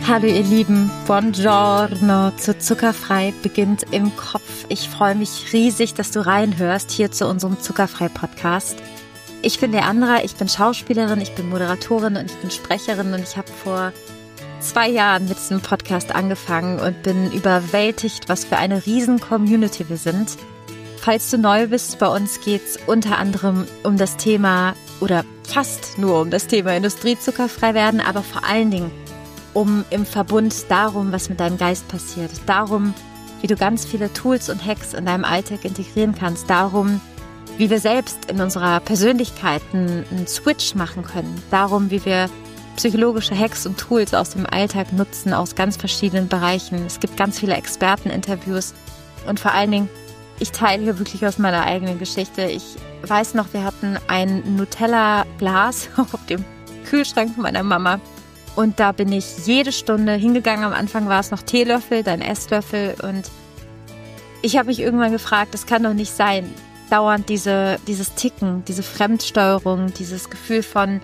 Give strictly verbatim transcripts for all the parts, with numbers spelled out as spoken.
Hallo ihr Lieben, Buongiorno zu Zuckerfrei beginnt im Kopf. Ich freue mich riesig, dass du reinhörst hier zu unserem Zuckerfrei-Podcast. Ich bin Leandra, ich bin Schauspielerin, ich bin Moderatorin und ich bin Sprecherin und ich habe vor zwei Jahren mit diesem Podcast angefangen und bin überwältigt, was für eine riesen Community wir sind. Falls du neu bist, bei uns geht es unter anderem um das Thema oder fast nur um das Thema Industriezuckerfrei werden, aber vor allen Dingen um im Verbund darum, was mit deinem Geist passiert, darum, wie du ganz viele Tools und Hacks in deinem Alltag integrieren kannst, darum, wie wir selbst in unserer Persönlichkeit einen, einen Switch machen können, darum, wie wir psychologische Hacks und Tools aus dem Alltag nutzen, aus ganz verschiedenen Bereichen. Es gibt ganz viele Experteninterviews und vor allen Dingen, ich teile hier wirklich aus meiner eigenen Geschichte. Ich weiß noch, wir hatten ein Nutella-Glas auf dem Kühlschrank von meiner Mama. Und da bin ich jede Stunde hingegangen. Am Anfang war es noch Teelöffel, dann Esslöffel. Und ich habe mich irgendwann gefragt, das kann doch nicht sein. Dauernd diese, dieses Ticken, diese Fremdsteuerung, dieses Gefühl von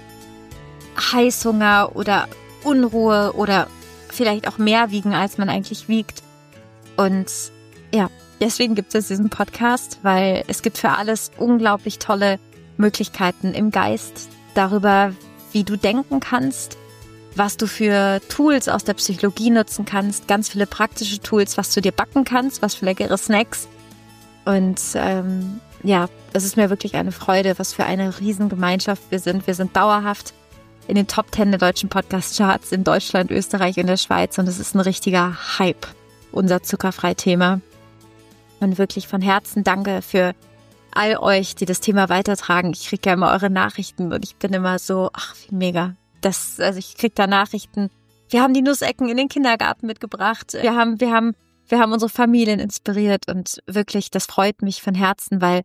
Heißhunger oder Unruhe oder vielleicht auch mehr wiegen, als man eigentlich wiegt. Und ja, deswegen gibt es diesen Podcast, weil es gibt für alles unglaublich tolle Möglichkeiten im Geist darüber, wie du denken kannst, was du für Tools aus der Psychologie nutzen kannst, ganz viele praktische Tools, was du dir backen kannst, was für leckere Snacks. Und ähm, ja, es ist mir wirklich eine Freude, was für eine Riesengemeinschaft wir sind. Wir sind dauerhaft in den Top Ten der deutschen Podcast-Charts in Deutschland, Österreich und der Schweiz. Und es ist ein richtiger Hype, unser Zuckerfrei-Thema. Und wirklich von Herzen danke für all euch, die das Thema weitertragen. Ich kriege ja immer eure Nachrichten und ich bin immer so, ach, wie mega. Das, also ich kriege da Nachrichten. Wir haben die Nussecken in den Kindergarten mitgebracht. Wir haben, wir haben, wir haben unsere Familien inspiriert und wirklich, das freut mich von Herzen, weil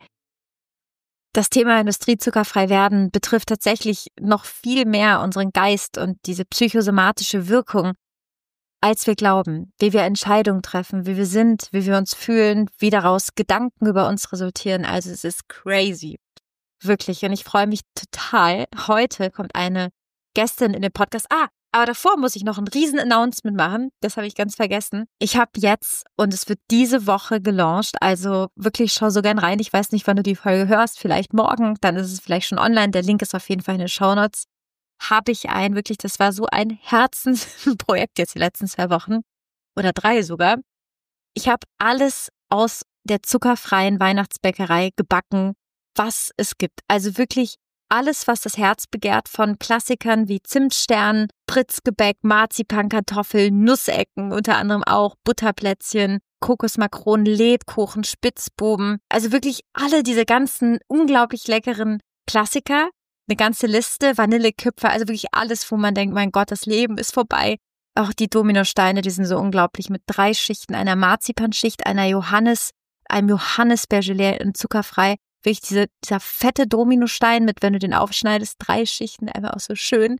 das Thema Industriezuckerfrei werden betrifft tatsächlich noch viel mehr unseren Geist und diese psychosomatische Wirkung, als wir glauben, wie wir Entscheidungen treffen, wie wir sind, wie wir uns fühlen, wie daraus Gedanken über uns resultieren. Also es ist crazy. Wirklich. Und ich freue mich total. Heute kommt eine Gästin in den Podcast. Ah, aber davor muss ich noch ein riesen Announcement machen. Das habe ich ganz vergessen. Ich habe jetzt, und es wird diese Woche gelauncht, also wirklich schau so gern rein. Ich weiß nicht, wann du die Folge hörst. Vielleicht morgen, dann ist es vielleicht schon online. Der Link ist auf jeden Fall in den Shownotes. Habe ich ein, wirklich, das war so ein Herzensprojekt jetzt die letzten zwei Wochen oder drei sogar. Ich habe alles aus der zuckerfreien Weihnachtsbäckerei gebacken, was es gibt. Also wirklich alles, was das Herz begehrt, von Klassikern wie Zimtstern, Pritzgebäck, Marzipankartoffeln, Nussecken, unter anderem auch Butterplätzchen, Kokosmakronen, Lebkuchen, Spitzbuben. Also wirklich alle diese ganzen unglaublich leckeren Klassiker. Eine ganze Liste, Vanillekipferl, also wirklich alles, wo man denkt, mein Gott, das Leben ist vorbei. Auch die Dominosteine, die sind so unglaublich mit drei Schichten, einer Marzipanschicht, einer Johannis, einem Johannisbeergelee und zuckerfrei. Wirklich diese, dieser fette Dominostein mit, wenn du den aufschneidest, drei Schichten, einfach auch so schön.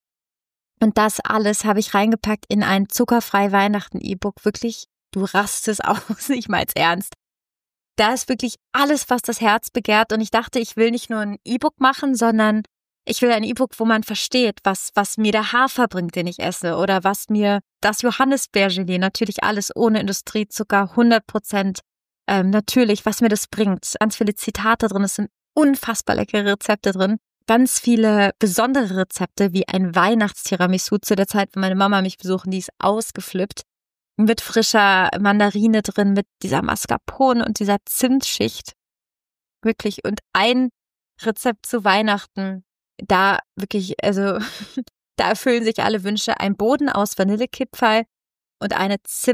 Und das alles habe ich reingepackt in ein zuckerfrei Weihnachten-E-Book. Wirklich, du rastest aus, ich mein's ernst. Da ist wirklich alles, was das Herz begehrt. Und ich dachte, ich will nicht nur ein E-Book machen, sondern ich will ein E-Book, wo man versteht, was, was mir der Hafer bringt, den ich esse. Oder was mir das Johannisbeergelee, natürlich alles ohne Industriezucker, hundert Prozent ähm, natürlich, was mir das bringt. Ganz viele Zitate drin, es sind unfassbar leckere Rezepte drin. Ganz viele besondere Rezepte, wie ein Weihnachtstiramisu. Zu der Zeit, wenn meine Mama mich besuchen, die ist ausgeflippt. Mit frischer Mandarine drin, mit dieser Mascarpone und dieser Zimtschicht. Wirklich. Und ein Rezept zu Weihnachten, da wirklich, also da erfüllen sich alle Wünsche. Ein Boden aus Vanillekipferl und eine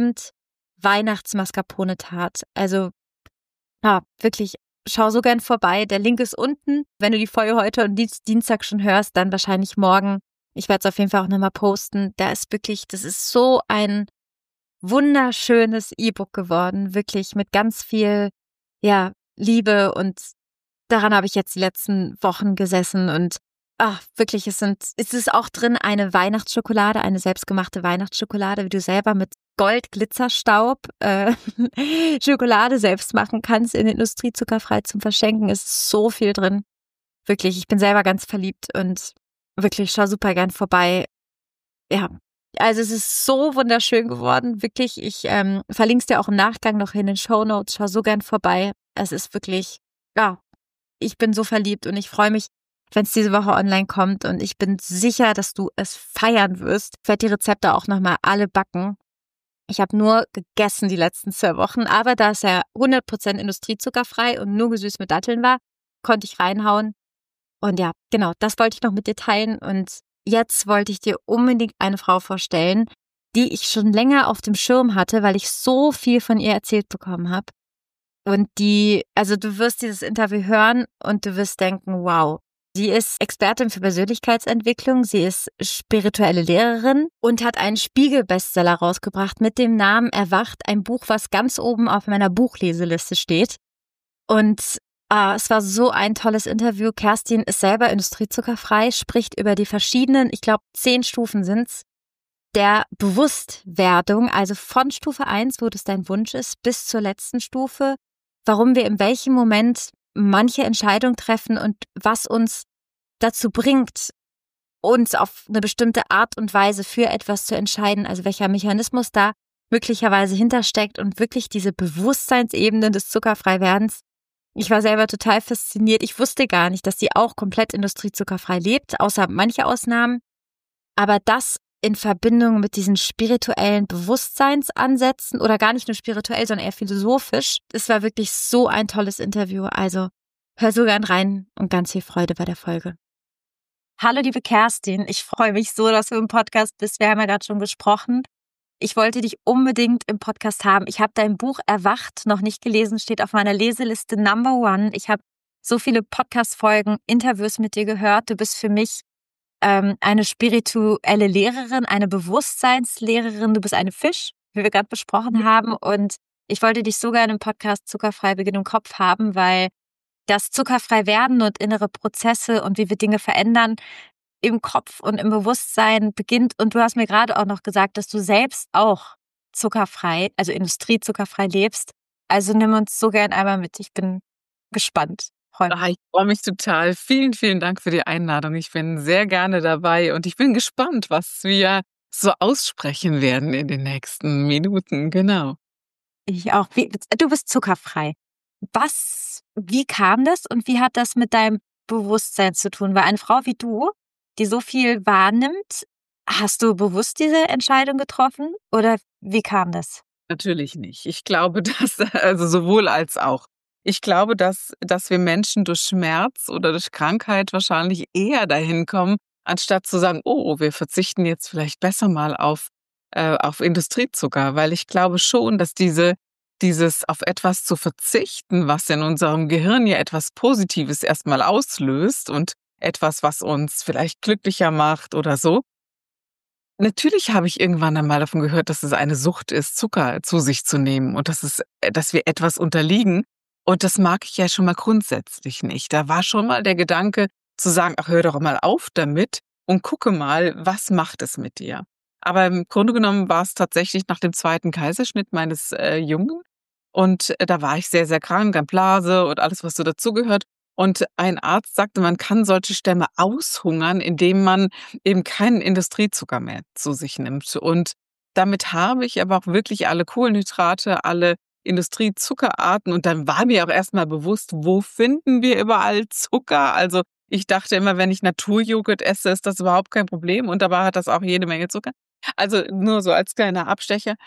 Zimt-Weihnachts-Mascarpone-Tart. Also, ja, wirklich, schau so gern vorbei. Der Link ist unten. Wenn du die Folge heute und Dienstag schon hörst, dann wahrscheinlich morgen. Ich werde es auf jeden Fall auch nochmal posten. Da ist wirklich, das ist so ein wunderschönes E-Book geworden, wirklich mit ganz viel, ja, Liebe, und daran habe ich jetzt die letzten Wochen gesessen und ach, wirklich, es sind, es ist auch drin eine Weihnachtsschokolade, eine selbstgemachte Weihnachtsschokolade, wie du selber mit Gold-Glitzerstaub äh, Schokolade selbst machen kannst, in Industriezuckerfrei zum Verschenken. Es ist so viel drin. Wirklich, ich bin selber ganz verliebt und wirklich, schau super gern vorbei. Ja, Also es ist so wunderschön geworden, wirklich. Ich ähm, verlinke es dir auch im Nachgang noch in den Shownotes. Schau so gern vorbei. Es ist wirklich, ja, ich bin so verliebt und ich freue mich, wenn es diese Woche online kommt und ich bin sicher, dass du es feiern wirst. Ich werde die Rezepte auch nochmal alle backen. Ich habe nur gegessen die letzten zwei Wochen, aber da es ja hundert Prozent industriezuckerfrei und nur gesüßt mit Datteln war, konnte ich reinhauen. Und ja, genau, das wollte ich noch mit dir teilen und jetzt wollte ich dir unbedingt eine Frau vorstellen, die ich schon länger auf dem Schirm hatte, weil ich so viel von ihr erzählt bekommen habe. Und die, also du wirst dieses Interview hören und du wirst denken, wow, sie ist Expertin für Persönlichkeitsentwicklung, sie ist spirituelle Lehrerin und hat einen Spiegel-Bestseller rausgebracht mit dem Namen Erwacht, ein Buch, was ganz oben auf meiner Buchleseliste steht. Und äh, es war so ein tolles Interview. Kerstin ist selber industriezuckerfrei, spricht über die verschiedenen, ich glaube zehn Stufen sind's, der Bewusstwerdung, also von Stufe eins, wo das dein Wunsch ist, bis zur letzten Stufe, warum wir in welchem Moment manche Entscheidungen treffen und was uns dazu bringt, uns auf eine bestimmte Art und Weise für etwas zu entscheiden, also welcher Mechanismus da möglicherweise hintersteckt und wirklich diese Bewusstseinsebene des Zuckerfreiwerdens. Ich war selber total fasziniert. Ich wusste gar nicht, dass sie auch komplett industriezuckerfrei lebt, außer manche Ausnahmen. Aber das in Verbindung mit diesen spirituellen Bewusstseinsansätzen oder gar nicht nur spirituell, sondern eher philosophisch. Es war wirklich so ein tolles Interview. Also hör so gern rein und ganz viel Freude bei der Folge. Hallo liebe Kerstin, ich freue mich so, dass du im Podcast bist. Wir haben ja gerade schon gesprochen. Ich wollte dich unbedingt im Podcast haben. Ich habe dein Buch Erwacht noch nicht gelesen, steht auf meiner Leseliste Number One. Ich habe so viele Podcast-Folgen, Interviews mit dir gehört. Du bist für mich ähm, eine spirituelle Lehrerin, eine Bewusstseinslehrerin. Du bist eine Fisch, wie wir gerade besprochen haben. Und ich wollte dich so gerne im Podcast Zuckerfrei Beginn im Kopf haben, weil das zuckerfrei werden und innere Prozesse und wie wir Dinge verändern im Kopf und im Bewusstsein beginnt. Und du hast mir gerade auch noch gesagt, dass du selbst auch zuckerfrei, also industriezuckerfrei lebst. Also nimm uns so gern einmal mit. Ich bin gespannt. Freu mich. Ah, ich freue mich total. Vielen, vielen Dank für die Einladung. Ich bin sehr gerne dabei und ich bin gespannt, was wir so aussprechen werden in den nächsten Minuten. Genau. Ich auch. Wie, du bist zuckerfrei. Was, wie kam das und wie hat das mit deinem Bewusstsein zu tun? Weil eine Frau wie du, die so viel wahrnimmt, hast du bewusst diese Entscheidung getroffen oder wie kam das? Natürlich nicht. Ich glaube, dass, also sowohl als auch. Ich glaube, dass, dass wir Menschen durch Schmerz oder durch Krankheit wahrscheinlich eher dahin kommen, anstatt zu sagen, oh, wir verzichten jetzt vielleicht besser mal auf, äh, auf Industriezucker, weil ich glaube schon, dass diese, dieses auf etwas zu verzichten, was in unserem Gehirn ja etwas Positives erstmal auslöst und etwas, was uns vielleicht glücklicher macht oder so. Natürlich habe ich irgendwann einmal davon gehört, dass es eine Sucht ist, Zucker zu sich zu nehmen und dass es äh, dass wir etwas unterliegen. Und das mag ich ja schon mal grundsätzlich nicht. Da war schon mal der Gedanke zu sagen: „Ach, hör doch mal auf damit und gucke mal, was macht es mit dir?“ Aber im Grunde genommen war es tatsächlich nach dem zweiten Kaiserschnitt meines, äh, Jungen und, äh, da war ich sehr, sehr krank an Blase und alles, was so dazugehört. Und ein Arzt sagte, man kann solche Stämme aushungern, indem man eben keinen Industriezucker mehr zu sich nimmt. Und damit habe ich aber auch wirklich alle Kohlenhydrate, alle Industriezuckerarten und dann war mir auch erst mal bewusst, wo finden wir überall Zucker? Also, ich dachte immer, wenn ich Naturjoghurt esse, ist das überhaupt kein Problem und dabei hat das auch jede Menge Zucker. Also, nur so als kleiner Abstecher.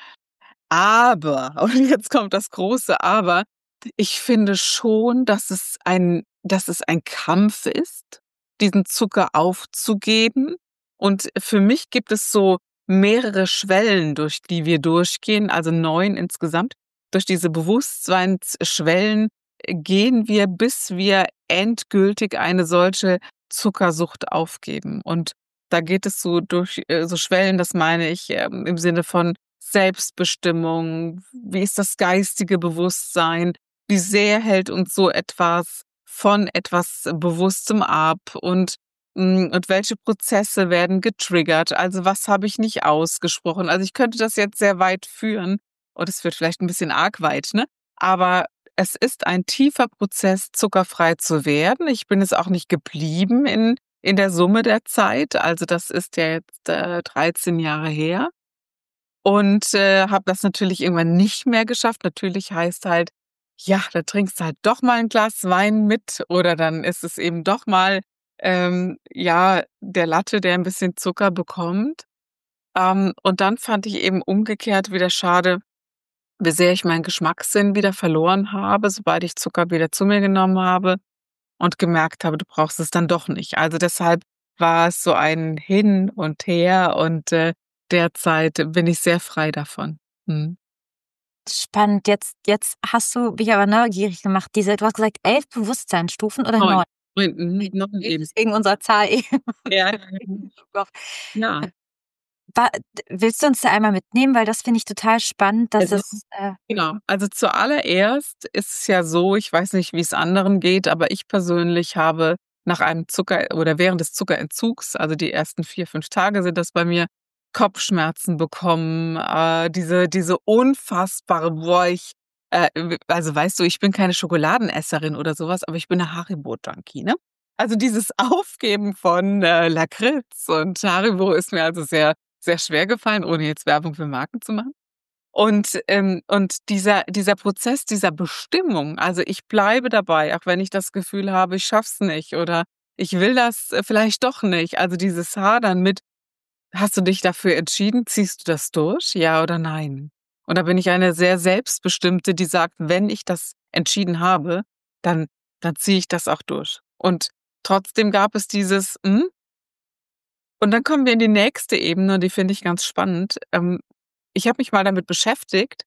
Aber, und jetzt kommt das große Aber, ich finde schon, dass es ein dass es ein Kampf ist, diesen Zucker aufzugeben. Und für mich gibt es so mehrere Schwellen, durch die wir durchgehen, also neun insgesamt. Durch diese Bewusstseinsschwellen gehen wir, bis wir endgültig eine solche Zuckersucht aufgeben. Und da geht es so durch äh, so Schwellen, das meine ich ähm, im Sinne von Selbstbestimmung. Wie ist das geistige Bewusstsein? Wie sehr hält uns so etwas von etwas Bewusstem ab und, hm, und welche Prozesse werden getriggert? Also, was habe ich nicht ausgesprochen? Also, ich könnte das jetzt sehr weit führen und es wird vielleicht ein bisschen arg weit, ne? Aber es ist ein tiefer Prozess, zuckerfrei zu werden. Ich bin es auch nicht geblieben in in der Summe der Zeit. Also das ist ja jetzt äh, dreizehn Jahre her. Und äh, habe das natürlich irgendwann nicht mehr geschafft. Natürlich heißt halt, ja, da trinkst du halt doch mal ein Glas Wein mit oder dann ist es eben doch mal, ähm, ja, der Latte, der ein bisschen Zucker bekommt. Ähm, und dann fand ich eben umgekehrt wieder schade, wie sehr ich meinen Geschmackssinn wieder verloren habe, sobald ich Zucker wieder zu mir genommen habe und gemerkt habe, du brauchst es dann doch nicht. Also deshalb war es so ein Hin und Her und äh, derzeit bin ich sehr frei davon. Mhm. Spannend. Jetzt, jetzt hast du mich aber neugierig gemacht. Diese, du hast gesagt, elf Bewusstseinsstufen oder Neun. neun? Neun, mhm, neun Eben. eben. Wegen unserer Zahl eben. Ja, ja. Wa- Willst du uns da einmal mitnehmen? Weil das finde ich total spannend, dass Also es, äh, genau. Also zuallererst ist es ja so, ich weiß nicht, wie es anderen geht, aber ich persönlich habe nach einem Zucker oder während des Zuckerentzugs, also die ersten vier fünf Tage sind das bei mir, Kopfschmerzen bekommen, äh, diese diese unfassbare boah, ich äh, w also weißt du, ich bin keine Schokoladenesserin oder sowas, aber ich bin 'ne Haribo-Junkie, ne? Also dieses Aufgeben von, äh, Lakritz und Haribo ist mir also sehr, sehr schwer gefallen, ohne jetzt Werbung für Marken zu machen. Und, ähm und dieser dieser Prozess dieser Bestimmung, also, ich bleibe dabei, auch wenn ich das Gefühl habe, ich schaff's nicht oder ich will das, äh, vielleicht doch nicht. Also, dieses Hadern mit: „Hast du dich dafür entschieden? Ziehst du das durch? Ja oder nein?“ Und da bin ich eine sehr Selbstbestimmte, die sagt: „Wenn ich das entschieden habe, dann dann ziehe ich das auch durch.“ Und trotzdem gab es dieses: „Hm?“ Und dann kommen wir in die nächste Ebene und die finde ich ganz spannend. Ähm, ich habe mich mal damit beschäftigt,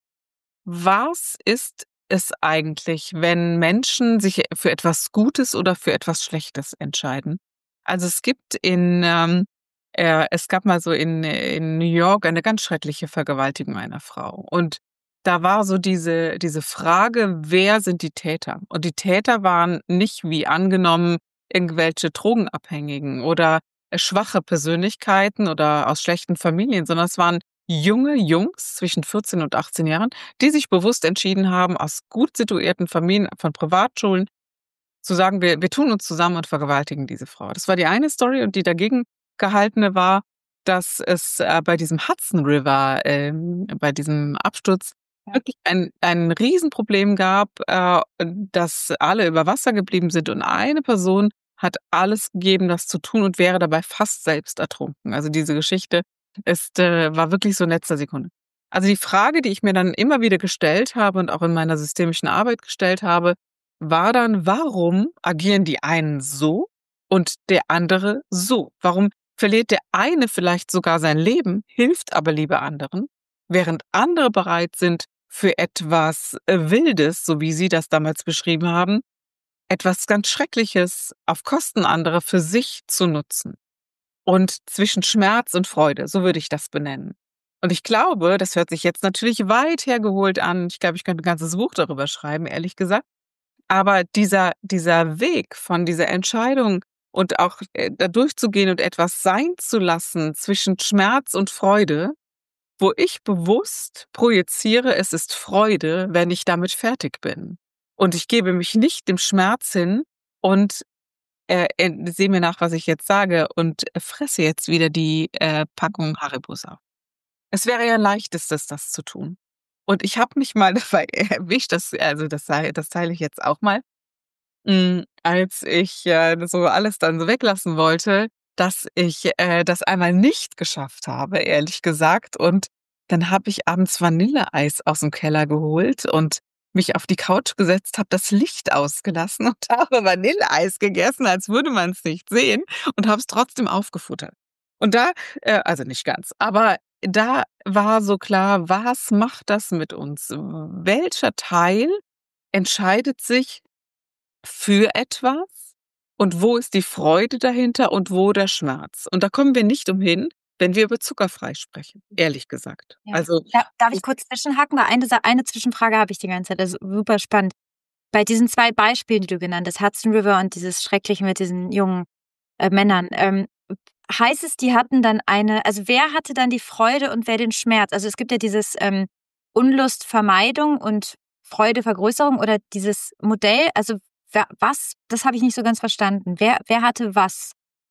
was ist es eigentlich, wenn Menschen sich für etwas Gutes oder für etwas Schlechtes entscheiden? Also, es gibt in, ähm äh, es gab mal so in in New York eine ganz schreckliche Vergewaltigung einer Frau. Und da war so diese diese Frage: Wer sind die Täter? Und die Täter waren nicht wie angenommen irgendwelche Drogenabhängigen oder, äh, schwache Persönlichkeiten oder aus schlechten Familien, sondern es waren junge Jungs zwischen vierzehn und achtzehn Jahren, die sich bewusst entschieden haben, aus gut situierten Familien von Privatschulen zu sagen: „Wir wir tun uns zusammen und vergewaltigen diese Frau.“ Das war die eine Story und die dagegen gehaltene war, dass es, äh, bei diesem Hudson River, ähm, bei diesem Absturz ja. wirklich ein ein Riesenproblem gab, äh, dass alle über Wasser geblieben sind und eine Person hat alles gegeben, das zu tun und wäre dabei fast selbst ertrunken. Also, diese Geschichte ist, äh war wirklich so in letzter Sekunde. Also, die Frage, die ich mir dann immer wieder gestellt habe und auch in meiner systemischen Arbeit gestellt habe, war dann: Warum agieren die einen so und der andere so? Warum verliert der eine vielleicht sogar sein Leben, hilft aber lieber anderen, während andere bereit sind, für etwas, äh, Wildes, so wie Sie das damals beschrieben haben, etwas ganz Schreckliches auf Kosten anderer für sich zu nutzen? Und zwischen Schmerz und Freude, so würde ich das benennen. Und ich glaube, das hört sich jetzt natürlich weit hergeholt an. Ich glaube, ich könnte 'n ganzes Buch darüber schreiben, ehrlich gesagt. Aber dieser dieser Weg von dieser Entscheidung und auch, äh, da durchzugehen und etwas sein zu lassen zwischen Schmerz und Freude, wo ich bewusst projiziere, es ist Freude, wenn ich damit fertig bin. Und ich gebe mich nicht dem Schmerz hin und, äh, äh, sehe mir nach, was ich jetzt sage und fresse jetzt wieder die, äh, Packung Haribos auf. Es wäre ja leichtestes, das zu tun. Und ich habe mich mal dabei erwischt, das also, das sei das teile ich jetzt auch mal. Hm, als ich, äh, so alles dann so weglassen wollte, dass ich, äh, das einmal nicht geschafft habe, ehrlich gesagt. Und dann habe ich abends Vanilleeis aus'm Keller geholt und mich auf die Couch gesetzt, habe das Licht ausgelassen und habe Vanilleeis gegessen, als würde man's nicht sehen und habe es trotzdem aufgefuttert. Und da äh, also nicht ganz, aber da war so klar, was macht das mit uns? Welcher Teil entscheidet sich für etwas und wo ist die Freude dahinter und wo der Schmerz? Und da kommen wir nicht umhin, wenn wir über zuckerfrei sprechen, ehrlich gesagt. Ja. Also, Da darf ich es kurz zwischenhaken? Weil eine Sa eine Zwischenfrage habe ich die ganze Zeit, also super spannend. Bei diesen zwei Beispielen, die du genannt hast, Hudson River und dieses Schreckliche mit diesen jungen, äh, Männern, ähm, heißt es, die hatten dann eine, also wer hatte dann die Freude und wer den Schmerz? Also, es gibt ja dieses, ähm, Unlustvermeidung und Freudevergrößerung oder dieses Modell, also wa was, das habe ich nicht so ganz verstanden. Wer wer hatte was?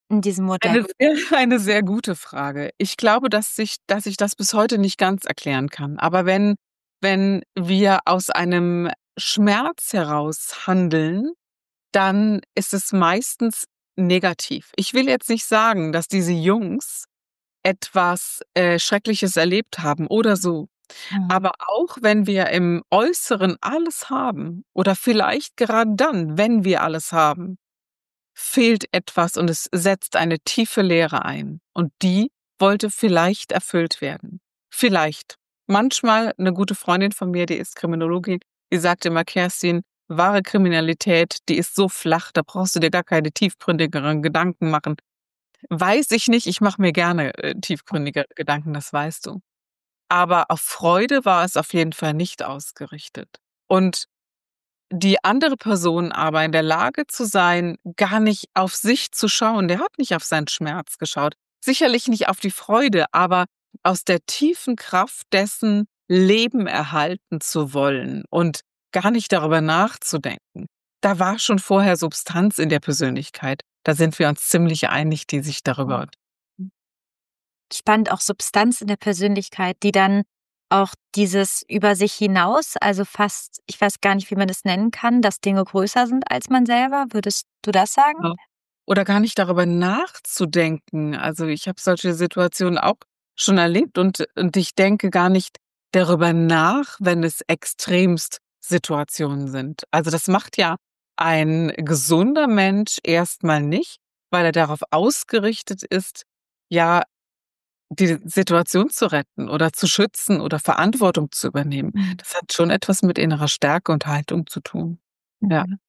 in diesem Modell? Eine sehr eine sehr gute Frage. Ich glaube, dass sich dass ich das bis heute nicht ganz erklären kann. Aber wenn wenn wir aus einem Schmerz heraus handeln, dann ist es meistens negativ. Ich will jetzt nicht sagen, dass diese Jungs etwas, äh, Schreckliches erlebt haben oder so. Mhm. Aber auch wenn wir im Äußeren alles haben oder vielleicht gerade dann, wenn wir alles haben, fehlt etwas und es setzt eine tiefe Leere ein. Und die wollte vielleicht erfüllt werden. Vielleicht. Manchmal eine gute Freundin von mir, die ist Kriminologin, die sagt immer: „Kerstin, wahre Kriminalität, die ist so flach, da brauchst du dir gar keine tiefgründigeren Gedanken machen.“ Weiß ich nicht, ich mache mir gerne, äh, tiefgründige Gedanken, das weißt du. Aber auf Freude war es auf jeden Fall nicht ausgerichtet. Und die andere Person aber in der Lage zu sein, gar nicht auf sich zu schauen. Der hat nicht auf seinen Schmerz geschaut. Sicherlich nicht auf die Freude, aber aus der tiefen Kraft dessen, Leben erhalten zu wollen und gar nicht darüber nachzudenken. Da war schon vorher Substanz in der Persönlichkeit. Da sind wir uns ziemlich einig, die sich darüber Spannend, auch Substanz in der Persönlichkeit, die dann auch dieses über sich hinaus, also fast, ich weiß gar nicht, wie man das nennen kann, dass Dinge größer sind als man selber. Würdest du das sagen? Ja. Oder gar nicht darüber nachzudenken. Also, ich habe solche Situationen auch schon erlebt und und ich denke gar nicht darüber nach, wenn es extremst Situationen sind. Also, das macht ja ein gesunder Mensch erst mal nicht, weil er darauf ausgerichtet ist, ja, die Situation zu retten oder zu schützen oder Verantwortung zu übernehmen. Mhm. Das hat schon etwas mit innerer Stärke und Haltung zu tun. Ja. Mhm.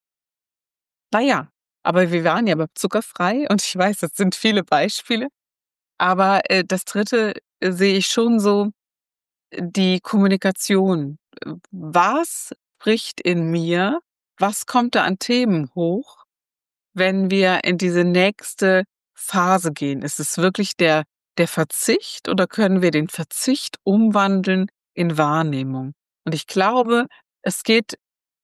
Na ja, aber wir waren ja beim zuckerfrei und ich weiß, das sind viele Beispiele, aber, äh, das dritte äh, sehe ich schon so, äh, die Kommunikation. Äh, was spricht in mir? Was kommt da an Themen hoch, wenn wir in diese nächste Phase gehen? Ist es wirklich der der Verzicht oder können wir den Verzicht umwandeln in Wahrnehmung? Und ich glaube, es geht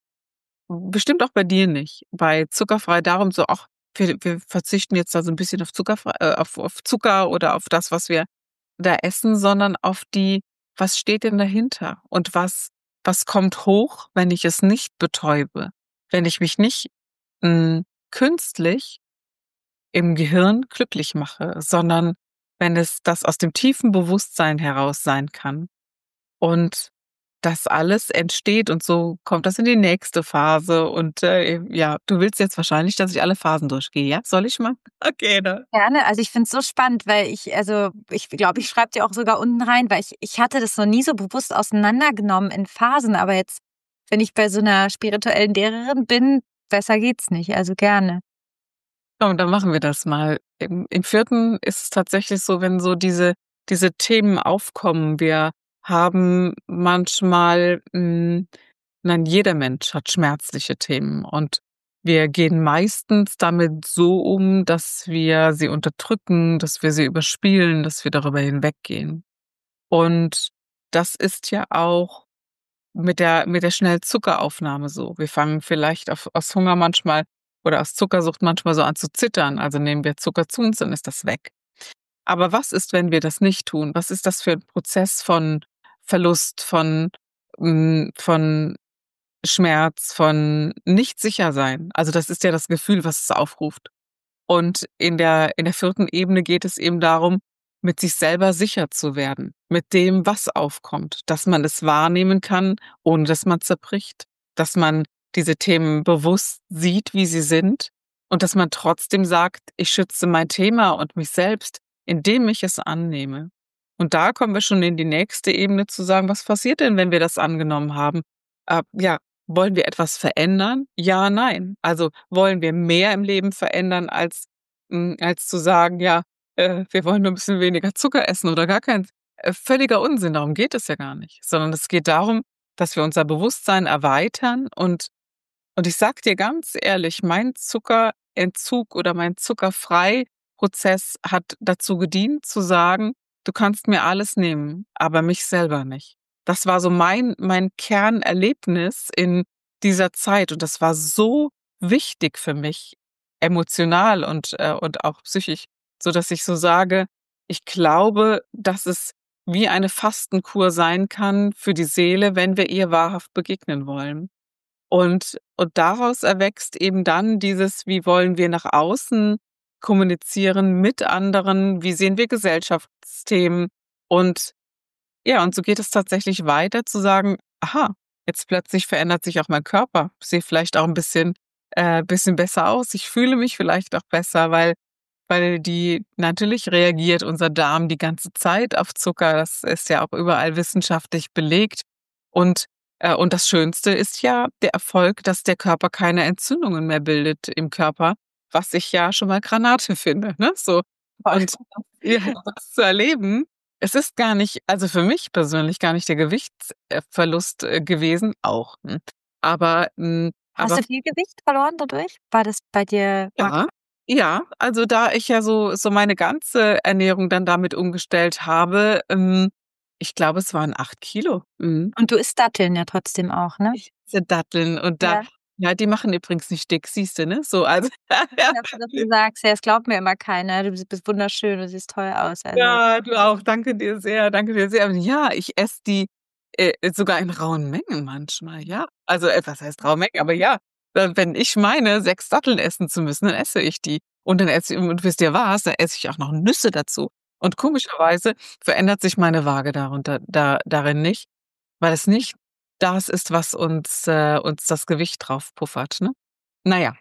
bestimmt auch bei dir nicht. Bei zuckerfrei darum so: „Ach, wir wir verzichten jetzt da so 'n bisschen auf zuckerfrei äh, auf auf Zucker oder auf das, was wir da essen“, sondern auf die: „Was steht denn dahinter? Und was was kommt hoch, wenn ich es nicht betäube? Wenn ich mich nicht, hm, künstlich im Gehirn glücklich mache, sondern wenn es das aus dem tiefen Bewusstsein heraus sein kann?“ Und das alles entsteht und so kommt das in die nächste Phase und, äh, ja, du willst jetzt wahrscheinlich, dass ich alle Phasen durchgehe, ja? Soll ich mal? Okay, ne? Gerne. Also, ich finde es so spannend, weil ich also, ich glaube, ich schreibe dir auch sogar unten rein, weil ich ich hatte das noch nie so bewusst auseinandergenommen in Phasen, aber jetzt, wenn ich bei so einer spirituellen Lehrerin bin, besser geht's nicht, also gerne. Komm, dann machen wir das mal. Im im vierten ist es tatsächlich so, wenn so diese diese Themen aufkommen. Wir haben manchmal, hm nein, jeder Mensch hat schmerzliche Themen und wir gehen meistens damit so um, dass wir sie unterdrücken, dass wir sie überspielen, dass wir darüber hinweggehen. Und das ist ja auch mit der mit der schnellen Zuckeraufnahme so. Wir fangen vielleicht auf aus Hunger manchmal oder aus Zuckersucht manchmal so an zu zittern. Also, nehmen wir Zucker zu uns, dann ist das weg. Aber was ist, wenn wir das nicht tun? Was ist das für 'n Prozess von Verlust, von hm, von Schmerz, von nicht sicher sein? Also, das ist ja das Gefühl, was es aufruft. Und in der in der vierten Ebene geht es eben darum, mit sich selber sicher zu werden, mit dem, was aufkommt, dass man es wahrnehmen kann, ohne dass man zerbricht, dass man diese Themen bewusst sieht, wie sie sind und dass man trotzdem sagt: „Ich schütze mein Thema und mich selbst, indem ich es annehme.“ Und da kommen wir schon in die nächste Ebene zu sagen: „Was passiert denn, wenn wir das angenommen haben?“ Äh, ja, wollen wir etwas verändern? Ja, nein. Also, wollen wir mehr im Leben verändern, als hm, als zu sagen: „Ja, äh, wir wollen nur 'n bisschen weniger Zucker essen oder gar keins.“ Äh, völliger Unsinn, darum geht es ja gar nicht, sondern es geht darum, dass wir unser Bewusstsein erweitern und und ich sage dir ganz ehrlich, mein Zuckerentzug oder mein Zuckerfrei-Prozess hat dazu gedient, zu sagen: „Du kannst mir alles nehmen, aber mich selber nicht.“ Das war so mein mein Kernerlebnis in dieser Zeit und das war so wichtig für mich, emotional und, äh und auch psychisch, sodass ich so sage, ich glaube, dass es wie eine Fastenkur sein kann für die Seele, wenn wir ihr wahrhaft begegnen wollen. Und und daraus erwächst eben dann dieses: Wie wollen wir nach außen kommunizieren mit anderen? Wie sehen wir Gesellschaftsthemen? Und ja, und so geht es tatsächlich weiter zu sagen: „Aha, jetzt plötzlich verändert sich auch mein Körper. Sehe vielleicht auch ein bisschen äh, bisschen besser aus. Ich fühle mich vielleicht auch besser, weil weil die natürlich reagiert unser Darm die ganze Zeit auf Zucker. Das ist ja auch überall wissenschaftlich belegt. Und äh, und das Schönste ist ja der Erfolg, dass der Körper keine Entzündungen mehr bildet im Körper, was ich ja schon mal Granate finde, ne, so. Und ja, das zu erleben, es ist gar nicht, also für mich persönlich gar nicht der Gewichtsverlust, äh, gewesen, auch, hm, aber hm, Hast aber du viel Gewicht verloren dadurch? War das bei dir ja, ja, also da ich ja so so meine ganze Ernährung dann damit umgestellt habe, ähm, ich glaube, es waren acht Kilo. Mhm. und du isst Datteln ja trotzdem auch, ne? Ich esse Datteln und da, Ja. ja, die machen übrigens nicht dick, siehst du, ne? So, also Dafür, dass du sagst, ja, es glaubt mir immer keiner. Du bist bist wunderschön, du siehst toll aus. Also, ja, du auch. Danke dir sehr, danke dir sehr. Und ja, ich esse die, äh, sogar in rauen Mengen manchmal, ja. Also, äh, was heißt raue Mengen? Aber ja, äh, wenn ich meine, sechs Datteln essen zu müssen, dann esse ich die. Und dann esse ich, und wisst ihr was? Dann esse ich auch noch Nüsse dazu. Und komischerweise verändert sich meine Waage darunter da darin nicht, weil es nicht das ist, was uns äh, uns das Gewicht drauf puffert, ne? Na ja.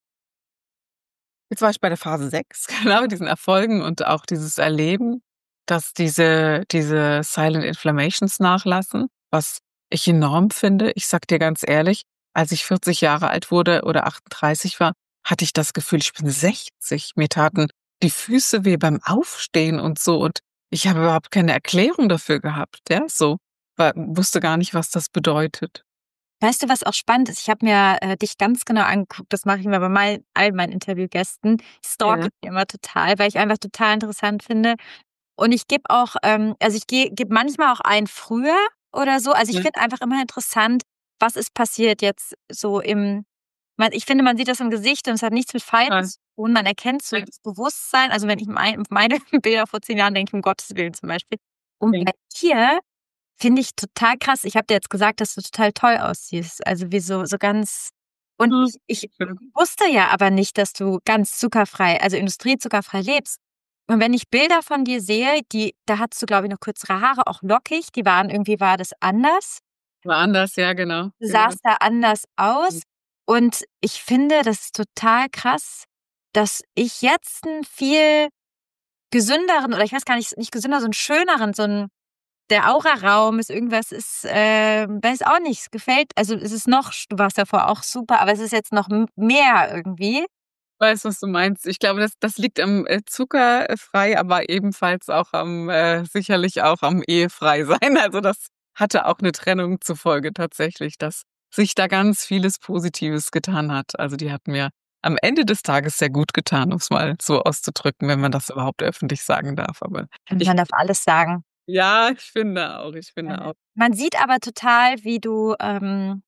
Jetzt war ich bei der Phase sechs, genau, diesen Erfolgen und auch dieses Erleben, dass diese diese Silent Inflammations nachlassen, was ich enorm finde. Ich sage dir ganz ehrlich, als ich vierzig Jahre alt wurde oder achtunddreißig war, hatte ich das Gefühl, ich bin sechzig. Mir taten die Füße weh beim Aufstehen und so, und ich habe überhaupt keine Erklärung dafür gehabt, ja, so. Wa wusste gar nicht, was das bedeutet. weißt du, was auch spannend ist? Ich habe mir, äh, dich ganz genau angeguckt. Das mache ich immer bei mei all meinen Interviewgästen. Ich Ja, stalke die immer total, weil ich einfach total interessant finde. Und ich gebe auch, ähm also, ich gebe manchmal auch ein früher oder so. Also, ich ja, finde einfach immer interessant, was ist passiert jetzt so im man ich finde, man sieht das im Gesicht und es hat nichts mit Falten total. zu tun. Man erkennt so das Bewusstsein. Also, wenn ich mein meine Bilder vor zehn Jahren denke, um Gottes Willen zum Beispiel. Und Ja, bei dir finde ich total krass. Ich habe dir jetzt gesagt, dass du total toll aussiehst. Also, wie so so ganz und mhm. ich ich wusste ja aber nicht, dass du ganz zuckerfrei, also industriezuckerfrei lebst. Und wenn ich Bilder von dir sehe, die da hattest du, glaube ich, noch kürzere Haare, auch lockig, die waren irgendwie war das anders. War anders, ja, genau, Du genau. sahst da anders Mhm. aus und ich finde, das ist total krass, dass ich jetzt 'n viel gesünderen oder ich weiß gar nicht, nicht gesünder, so 'n schöneren, so 'n der Auraraum ist irgendwas ist, ähm, weiß auch nicht, es gefällt, also, es ist noch du warst davor auch super, aber es ist jetzt noch m mehr irgendwie. Weiß, was du meinst. Ich glaube, das das liegt am, äh, zuckerfrei, aber ebenfalls auch am äh, sicherlich auch am ehefrei sein. Also, das hatte auch 'ne Trennung zur Folge tatsächlich, dass sich da ganz vieles Positives getan hat. Also, die hat mir am Ende des Tages sehr gut getan, um's mal so auszudrücken, wenn man das überhaupt öffentlich sagen darf. Aber Und ich, man darf alles sagen. ja, ich finde auch, ich finde Äh, auch. man sieht aber total, wie du, ähm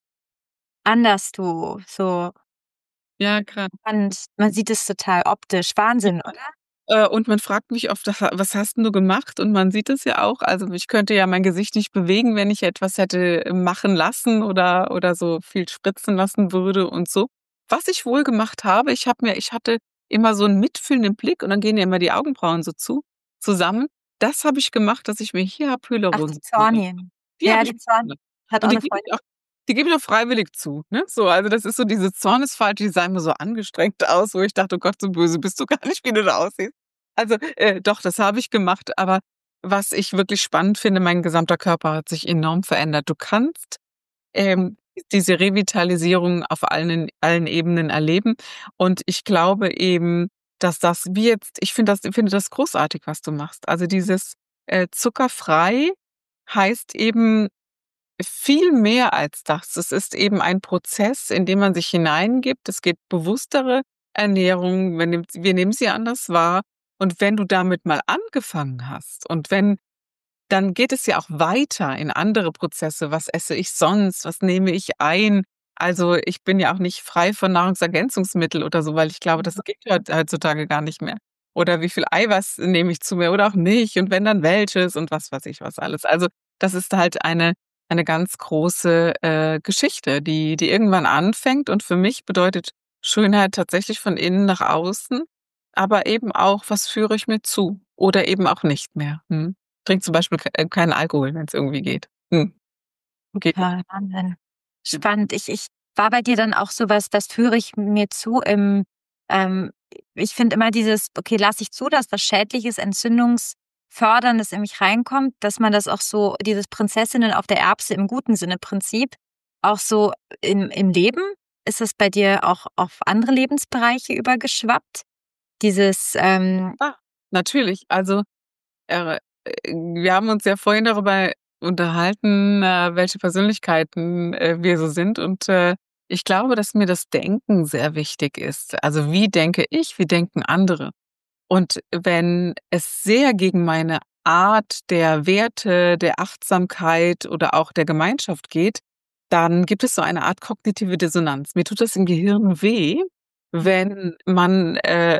anders du so Ja, grad. und man sieht es total optisch. Wahnsinn, oder? Äh, und man fragt mich oft: „Was ha was hast 'n du gemacht?“ Und man sieht es ja auch. Also, ich könnte ja mein Gesicht nicht bewegen, wenn ich etwas hätte machen lassen oder oder so viel spritzen lassen würde und so. Was ich wohl gemacht habe, ich habe mir ich hatte immer so 'n mitfühlenden Blick und dann gehen ja immer die Augenbrauen so zu zusammen. Das habe ich gemacht, dass ich mir hier habe Ach, die Hyaluronsäure gemacht. Zorni. Die habe Ja, ich die Zorn gemacht. hat auch Und die 'ne gebe Freundin. ich auch die gebe ich auch freiwillig zu, ne? So, also das ist so diese Zornesfalte, die sah immer so angestrengt aus, wo ich dachte: „Oh Gott, so böse bist du gar nicht, wie du da aussiehst.“ Also, äh, doch, das habe ich gemacht, aber was ich wirklich spannend finde, mein gesamter Körper hat sich enorm verändert. Du kannst, ähm, diese Revitalisierung auf allen allen Ebenen erleben, und ich glaube eben, dass das wie jetzt, ich finde das ich finde das großartig, was du machst. Also, dieses, äh, zuckerfrei heißt eben viel mehr als das. Es ist eben ein Prozess, in den man sich hineingibt. Es geht bewusstere Ernährung, wir nimmt wir nehmen sie anders wahr. Und wenn du damit mal angefangen hast und wenn dann geht es ja auch weiter in andere Prozesse. Was esse ich sonst? Was nehme ich ein? Also, ich bin ja auch nicht frei von Nahrungsergänzungsmittel oder so, weil ich glaube, das geht heut heutzutage gar nicht mehr. oder wie viel Eiweiß nehme ich zu mir oder auch nicht und wenn, dann welches und was weiß ich was alles. Also, das ist halt eine eine ganz große, äh, Geschichte, die die irgendwann anfängt und für mich bedeutet Schönheit tatsächlich von innen nach außen, aber eben auch, was führe ich mir zu oder eben auch nicht mehr, mhm. Trinke zum Beispiel k äh, keinen Alkohol, wenn's irgendwie geht. Mhm. Geht nicht. Ja, Wahnsinn. Spannend. Ich ich war bei dir dann auch so was, das führe ich mir zu im ähm, ich finde immer dieses: „Okay, lasse ich zu, dass was Schädliches, Entzündungsförderndes in mich reinkommt“, dass man das auch so dieses Prinzessinnen auf der Erbse im guten Sinne Prinzip auch so im im Leben? Ist das bei dir auch auf andere Lebensbereiche übergeschwappt? Dieses, ähm Ah, natürlich. Also, äh, äh, wir haben uns ja vorhin darüber unterhalten, äh, welche Persönlichkeiten, äh, wir so sind und, äh, ich glaube, dass mir das Denken sehr wichtig ist. Also, wie denke ich, wie denken andere? Und wenn es sehr gegen meine Art der Werte, der Achtsamkeit oder auch der Gemeinschaft geht, dann gibt es so eine Art kognitive Dissonanz. Mir tut das im Gehirn weh, wenn man, äh,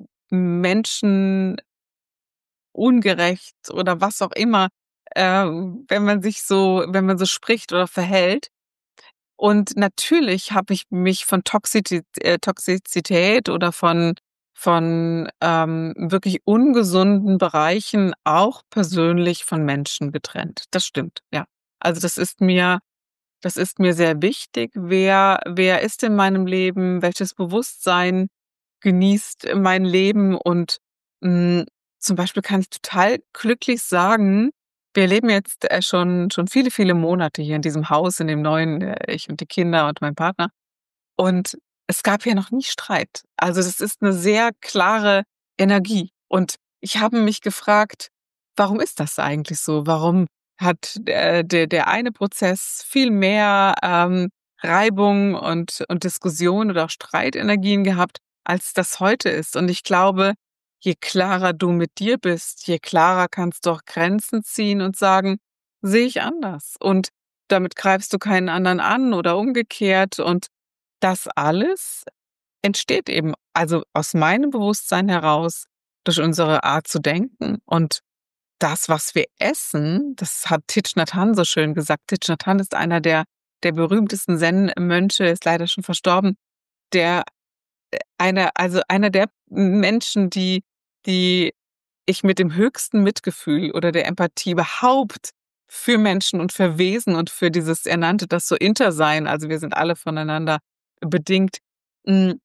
Menschen ungerecht oder was auch immer, äh, wenn man sich so wenn man so spricht oder verhält. Und natürlich habe ich mich von Toxiti äh, Toxizität oder von von, ähm, wirklich ungesunden Bereichen auch persönlich von Menschen getrennt. Das stimmt, ja. Also, das ist mir das ist mir sehr wichtig. Wer wer ist in meinem Leben? Welches Bewusstsein genießt mein Leben? Und, hm, zum Beispiel kann ich total glücklich sagen, wir leben jetzt, äh, schon schon viele, viele Monate hier in diesem Haus, in dem neuen, äh, ich und die Kinder und mein Partner. Und es gab hier noch nie Streit. Also, das ist 'ne sehr klare Energie. Und ich habe mich gefragt: „Warum ist das eigentlich so? Warum hat der der der eine Prozess viel mehr, ähm, Reibung und und Diskussion oder auch Streitenergien gehabt, als das heute ist?“ Und ich glaube, je klarer du mit dir bist, je klarer kannst du auch Grenzen ziehen und sagen: „Sehe ich anders.“ Und damit greifst du keinen anderen an oder umgekehrt. Und das alles entsteht eben, also, aus meinem Bewusstsein heraus durch unsere Art zu denken. Und das, was wir essen, das hat Thich Nhat Hanh so schön gesagt. Thich Nhat Hanh ist einer der der berühmtesten Zen-Mönche, ist leider schon verstorben, der, äh, einer also, einer der Menschen, die die ich mit dem höchsten Mitgefühl oder der Empathie überhaupt für Menschen und für Wesen und für dieses er nannte das so Intersein, also, wir sind alle voneinander bedingt, hm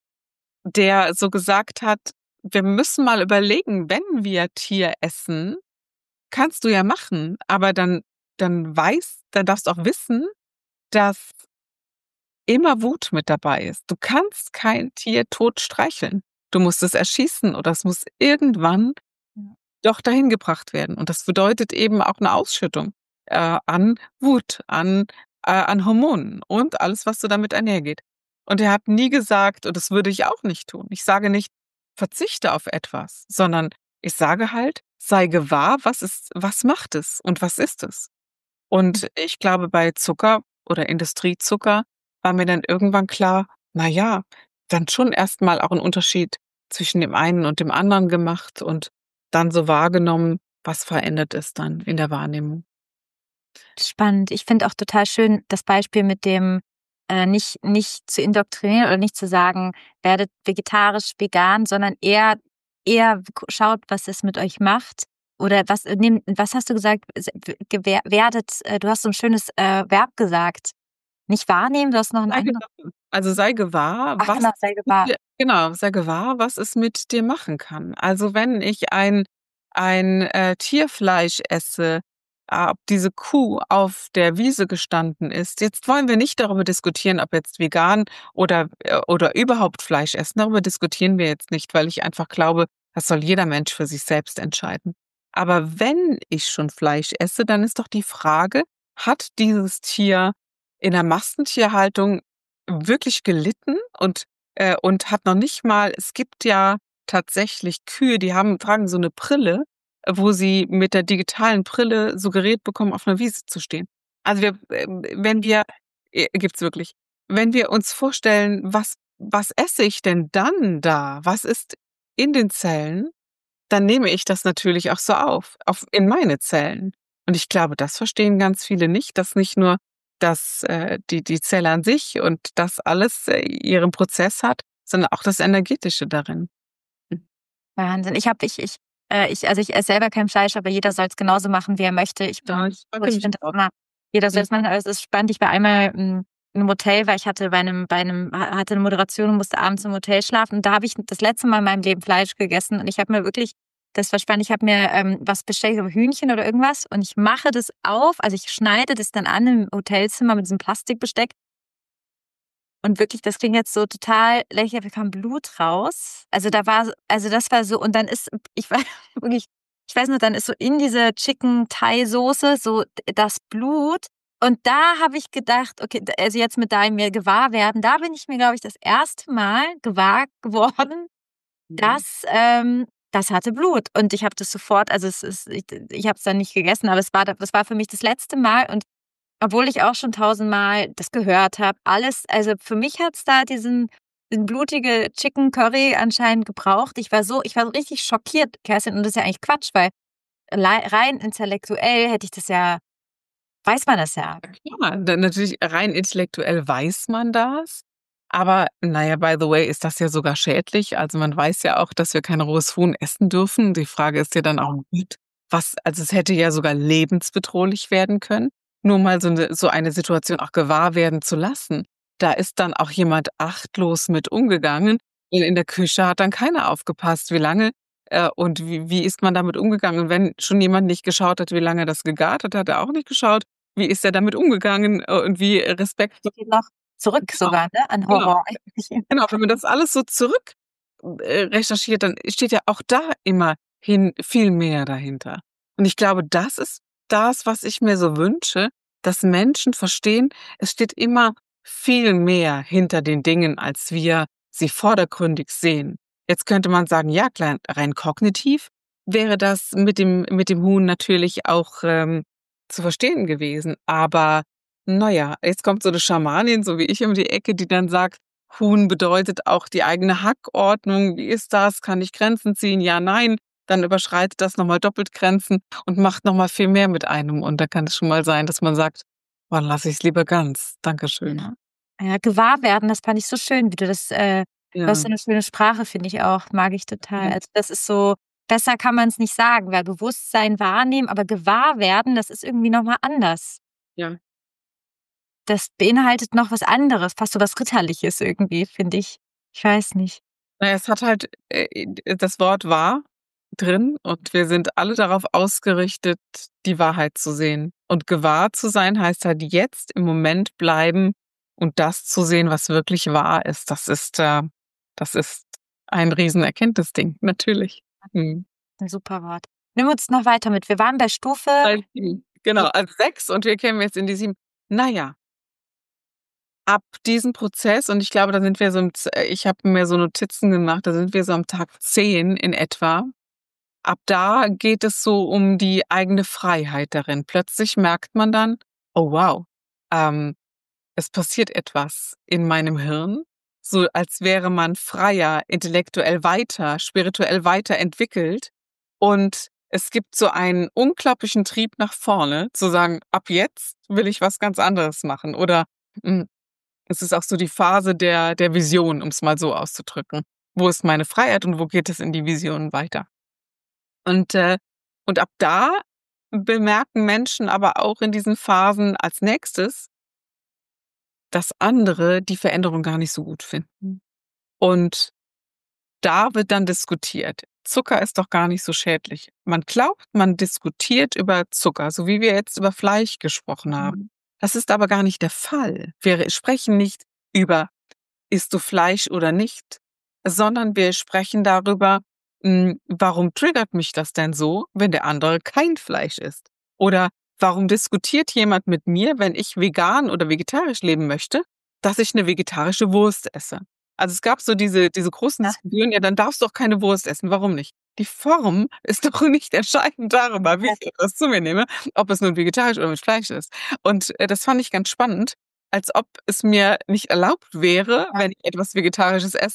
der so gesagt hat: „Wir müssen mal überlegen, wenn wir Tier essen, kannst du ja machen, aber dann dann weiß dann darfst du auch wissen, dass immer Wut mit dabei ist. Du kannst kein Tier tot streicheln. Du musst es erschießen oder es muss irgendwann Ja. doch dahin gebracht werden. Und das bedeutet eben auch 'ne Ausschüttung, äh, an Wut, an äh, an Hormonen und alles, was so damit einhergeht.“ Und er hat nie gesagt und das würde ich auch nicht tun. Ich sage nicht: „Verzichte auf etwas“, sondern ich sage halt: „Sei gewahr, was ist was macht es und was ist es?“ Und ich glaube, bei Zucker oder Industriezucker war mir dann irgendwann klar: „Na ja, dann schon erst mal auch 'n Unterschied zwischen dem einen und dem anderen gemacht und dann so wahrgenommen, was verändert es dann in der Wahrnehmung.“ Spannend. Ich finde auch total schön das Beispiel mit dem, äh, nicht nicht zu indoktrinieren oder nicht zu sagen: „Werdet vegetarisch, vegan“, sondern eher eher gu schaut, was es mit euch macht. Oder was nehmt was hast du gesagt? S w gewer werdet äh, du hast so 'n schönes, äh, Verb gesagt. Nicht wahrnehmen, du hast noch 'n Sei anderes gewahr. Also, sei gewahr, Ach was genau, sei mit gewahr. dir genau, sei gewahr, was es mit dir machen kann. Also, wenn ich ein ein, äh, Tierfleisch esse, äh, ob diese Kuh auf der Wiese gestanden ist jetzt wollen wir nicht darüber diskutieren, ob jetzt vegan oder äh, oder überhaupt Fleisch essen. Darüber diskutieren wir jetzt nicht, weil ich einfach glaube, das soll jeder Mensch für sich selbst entscheiden. Aber wenn ich schon Fleisch esse, dann ist doch die Frage: Hat dieses Tier in 'ner Massentierhaltung wirklich gelitten und äh, und hat noch nicht mal es gibt ja tatsächlich Kühe, die haben tragen so 'ne Brille, wo sie mit der digitalen Brille suggeriert bekommen, auf 'ner Wiese zu stehen. Also, wir ähm, wenn wir äh, gibt's wirklich. Wenn wir uns vorstellen, was was esse ich denn dann da? Was ist in den Zellen, dann nehme ich das natürlich auch so auf, auf in meine Zellen. Und ich glaube, das verstehen ganz viele nicht, dass nicht nur das, äh, die, die Zelle an sich und das alles äh, ihren Prozess hat, sondern auch das Energetische darin. Wahnsinn. Ich habe ich ich äh, ich also, ich esse selber kein Fleisch, aber jeder soll es genauso machen, wie er möchte. Ich bin Ja, ich frage ich mich finde das auch. immer jeder soll Mhm. es machen, aber es ist spannend. Ich war einmal, hm, in 'nem Hotel, weil ich hatte bei 'nem bei 'nem ha hatte 'ne Moderation und musste abends im Hotel schlafen. Und da habe ich das letzte Mal in meinem Leben Fleisch gegessen und ich habe mir wirklich das war spannend, ich habe mir, ähm, was bestellt, ich glaube Hühnchen oder irgendwas und ich mache das auf, also, ich schneide das dann an im Hotelzimmer mit diesem Plastikbesteck und wirklich, das klingt jetzt so total lächerlich, da kam Blut raus. Also, da war so also, das war so und dann ist ich war wirklich ich weiß noch, dann ist so in diese Chicken Thai Soße so d das Blut und da habe ich gedacht: „Okay", d also, jetzt mit deinem mir Gewahrwerden, da bin ich mir, glaube ich, das erste Mal gewahr geworden, Mhm. dass, ähm das hatte Blut. Und ich habe das sofort also, es ist ich ich habe es dann nicht gegessen, aber es war da das war für mich das letzte Mal und obwohl ich auch schon tausendmal das gehört habe, alles also, für mich hat's da diesen diesen blutige Chicken Curry anscheinend gebraucht. Ich war so ich war so richtig schockiert, Kerstin, und das ist ja eigentlich Quatsch, weil lei rein intellektuell hätte ich das ja weiß man das ja. Ja, dann natürlich rein intellektuell weiß man das, aber na ja, by the way, ist das ja sogar schädlich. Also, man weiß ja auch, dass wir kein rohes Huhn essen dürfen. Die Frage ist ja dann auch, gut, was also, es hätte ja sogar lebensbedrohlich werden können, nur mal so 'ne so eine Situation auch gewahr werden zu lassen. Da ist dann auch jemand achtlos mit umgegangen und in der Küche hat dann keiner aufgepasst, wie lange, äh, und wie wie ist man damit umgegangen? Und wenn schon jemand nicht geschaut hat, wie lange das gegart hat, hat er auch nicht geschaut, wie ist er damit umgegangen, äh, und wie respektvoll Geht noch zurück genau, sogar, ne, an genau. Horror. Genau, wenn man das alles so zurück, äh, recherchiert, dann steht ja auch da immerhin viel mehr dahinter. Und ich glaube, das ist das, was ich mir so wünsche, dass Menschen verstehen, es steht immer viel mehr hinter den Dingen, als wir sie vordergründig sehen. Jetzt könnte man sagen, ja klar, rein kognitiv wäre das mit dem mit dem Huhn natürlich auch, ähm, zu verstehen gewesen. Aber na ja, jetzt kommt so 'ne Schamanin, so wie ich, um die Ecke, die dann sagt: „Huhn bedeutet auch die eigene Hackordnung. Wie ist das? Kann ich Grenzen ziehen? Ja, nein." Dann überschreitet das noch mal doppelt Grenzen und macht noch mal viel mehr mit einem. Und da kann es schon mal sein, dass man sagt: „Boah, lasse ich's lieber ganz. Dankeschön." Ja. Ja, gewahr werden, das fand ich so schön, wie du das äh, du hast Ja. so 'ne schöne Sprache, finde ich auch, mag ich total. Mhm. Also, das ist so besser kann man's nicht sagen, weil Bewusstsein wahrnehmen, aber gewahr werden, das ist irgendwie noch mal anders. Ja. Das beinhaltet noch was anderes, fast so was Ritterliches irgendwie, finde ich. Ich weiß nicht. Na ja, es hat halt, äh, das Wort wahr drin und wir sind alle darauf ausgerichtet, die Wahrheit zu sehen. Und gewahr zu sein heißt halt jetzt im Moment bleiben und das zu sehen, was wirklich wahr ist. Das ist, äh das ist ein Riesenerkenntnisding, natürlich. Mhm. 'N super Wort. Nimm uns noch weiter mit. Wir waren bei Stufe Bei sieben. Genau, also sechs und wir kämen jetzt in die sieben. Na ja, ab diesem Prozess und ich glaube, da sind wir so im z äh, ich habe mir so Notizen gemacht, da sind wir so am Tag zehn in etwa. Ab da geht es so um die eigene Freiheit darin. Plötzlich merkt man dann: „Oh wow, ähm, es passiert etwas in meinem Hirn", so als wäre man freier, intellektuell weiter, spirituell weiterentwickelt. Und es gibt so einen unglaublichen Trieb nach vorne, zu sagen: „Ab jetzt will ich was ganz anderes machen." Oder, hm, es ist auch so die Phase der der Vision, um's mal so auszudrücken. Wo ist meine Freiheit und wo geht es in die Vision weiter? Und, äh und ab da bemerken Menschen aber auch in diesen Phasen als Nächstes, dass andere die Veränderung gar nicht so gut finden. Und da wird dann diskutiert. Zucker ist doch gar nicht so schädlich. Man glaubt, man diskutiert über Zucker, so wie wir jetzt über Fleisch gesprochen Mhm. haben. Das ist aber gar nicht der Fall. Wir sprechen nicht über isst du Fleisch oder nicht, sondern wir sprechen darüber, hm, warum triggert mich das denn so, wenn der andere kein Fleisch isst? Oder warum diskutiert jemand mit mir, wenn ich vegan oder vegetarisch leben möchte, dass ich eine vegetarische Wurst esse? Also, es gab so diese diese großen Ja, Diskussionen: „Ja, dann darfst du doch keine Wurst essen. Warum nicht?" Die Form ist doch nicht entscheidend darüber, wie ja, ich etwas zu mir nehme, ob es nun vegetarisch oder mit Fleisch ist. Und, äh, das fand ich ganz spannend, als ob es mir nicht erlaubt wäre, ja. wenn ich etwas Vegetarisches esse,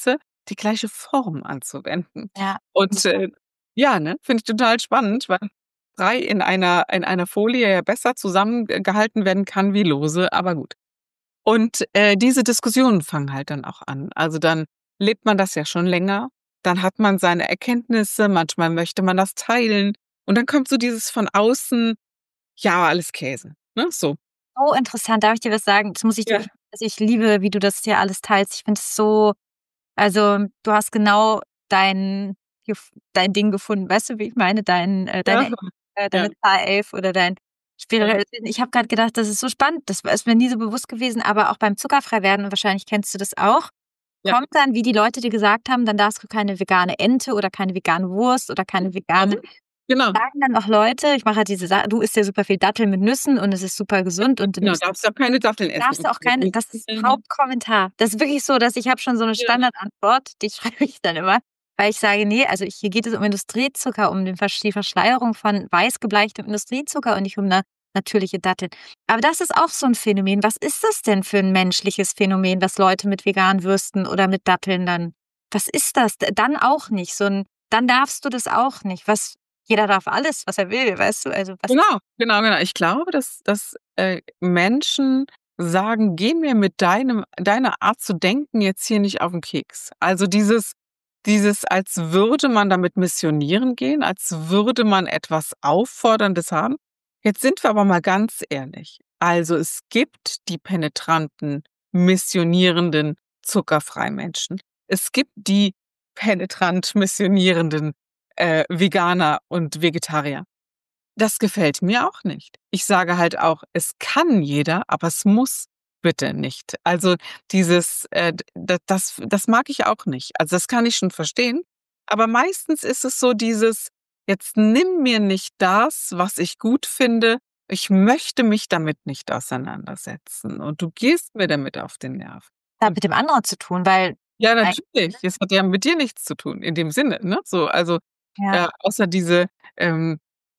die gleiche Form anzuwenden. Ja. Und, äh, ja, ne, finde ich total spannend, weil frei in einer in einer Folie ja besser zusammen äh, gehalten werden kann wie lose, aber gut. Und, äh, diese Diskussionen fangen halt dann auch an. Also, dann lebt man das ja schon länger, dann hat man seine Erkenntnisse, manchmal möchte man das teilen und dann kommt so dieses von außen: „Ja, alles Käse“, ne, so. So interessant, darf ich dir was sagen? Das muss ich dir Ja. also, ich liebe, wie du das hier alles teilst. Ich finde es so also, du hast genau dein gef dein Ding gefunden. Weißt du, wie ich meine? Dein äh, Ja, deine äh, ja, deine Zahl elf oder dein ja, spirituelles Wesen. Ich habe grad gedacht, das ist so spannend. Das ist mir nie so bewusst gewesen, aber auch beim Zuckerfreiwerden, und wahrscheinlich kennst du das auch, ja. kommt dann, wie die Leute dir gesagt haben, dann darfst du keine vegane Ente oder keine vegane Wurst oder keine vegane Mhm. Genau, sagen dann auch Leute, ich mache halt diese Sa du isst ja super viel Datteln mit Nüssen und es ist super gesund und du genau, nimmst darfst auch keine Datteln essen. darfst du auch keine das ist Hauptkommentar. Das ist wirklich so, dass ich habe schon so 'ne Ja, Standardantwort, die schreibe ich dann immer, weil ich sage: „Ne, also ich hier geht es um Industriezucker, um den Versch die Verschleierung von weiß gebleichtem Industriezucker und nicht um 'ne natürliche Dattel.“ Aber das ist auch so 'n Phänomen. Was ist das denn für 'n menschliches Phänomen, was Leute mit veganen Würsten oder mit Datteln dann was ist das? D dann auch nicht, so 'n dann darfst du das auch nicht. Was jeder darf alles, was er will, weißt du? Also, was genau, genau, genau. Ich glaube, dass dass, äh, Menschen sagen: „Geh mir mit deinem deiner Art zu denken jetzt hier nicht auf 'n Keks.“ Also, dieses dieses, als würde man damit missionieren gehen, als würde man etwas Aufforderndes haben. Jetzt sind wir aber mal ganz ehrlich. Also, es gibt die penetranten, missionierenden Zuckerfreimenschen. Es gibt die penetrant missionierenden, äh, Veganer und Vegetarier. Das gefällt mir auch nicht. Ich sage halt auch, es kann jeder, aber es muss bitte nicht. Also, dieses, äh, d da das das mag ich auch nicht. Also, das kann ich schon verstehen, aber meistens ist es so dieses: „Jetzt nimm mir nicht das, was ich gut finde. Ich möchte mich damit nicht auseinandersetzen und du gehst mir damit auf den Nerv.“ hat Und mit dem anderen zu tun, weil ja, eig natürlich, es hat ja mit dir nichts zu tun in dem Sinne, ne? So, also, ja. äh, außer diese, ähm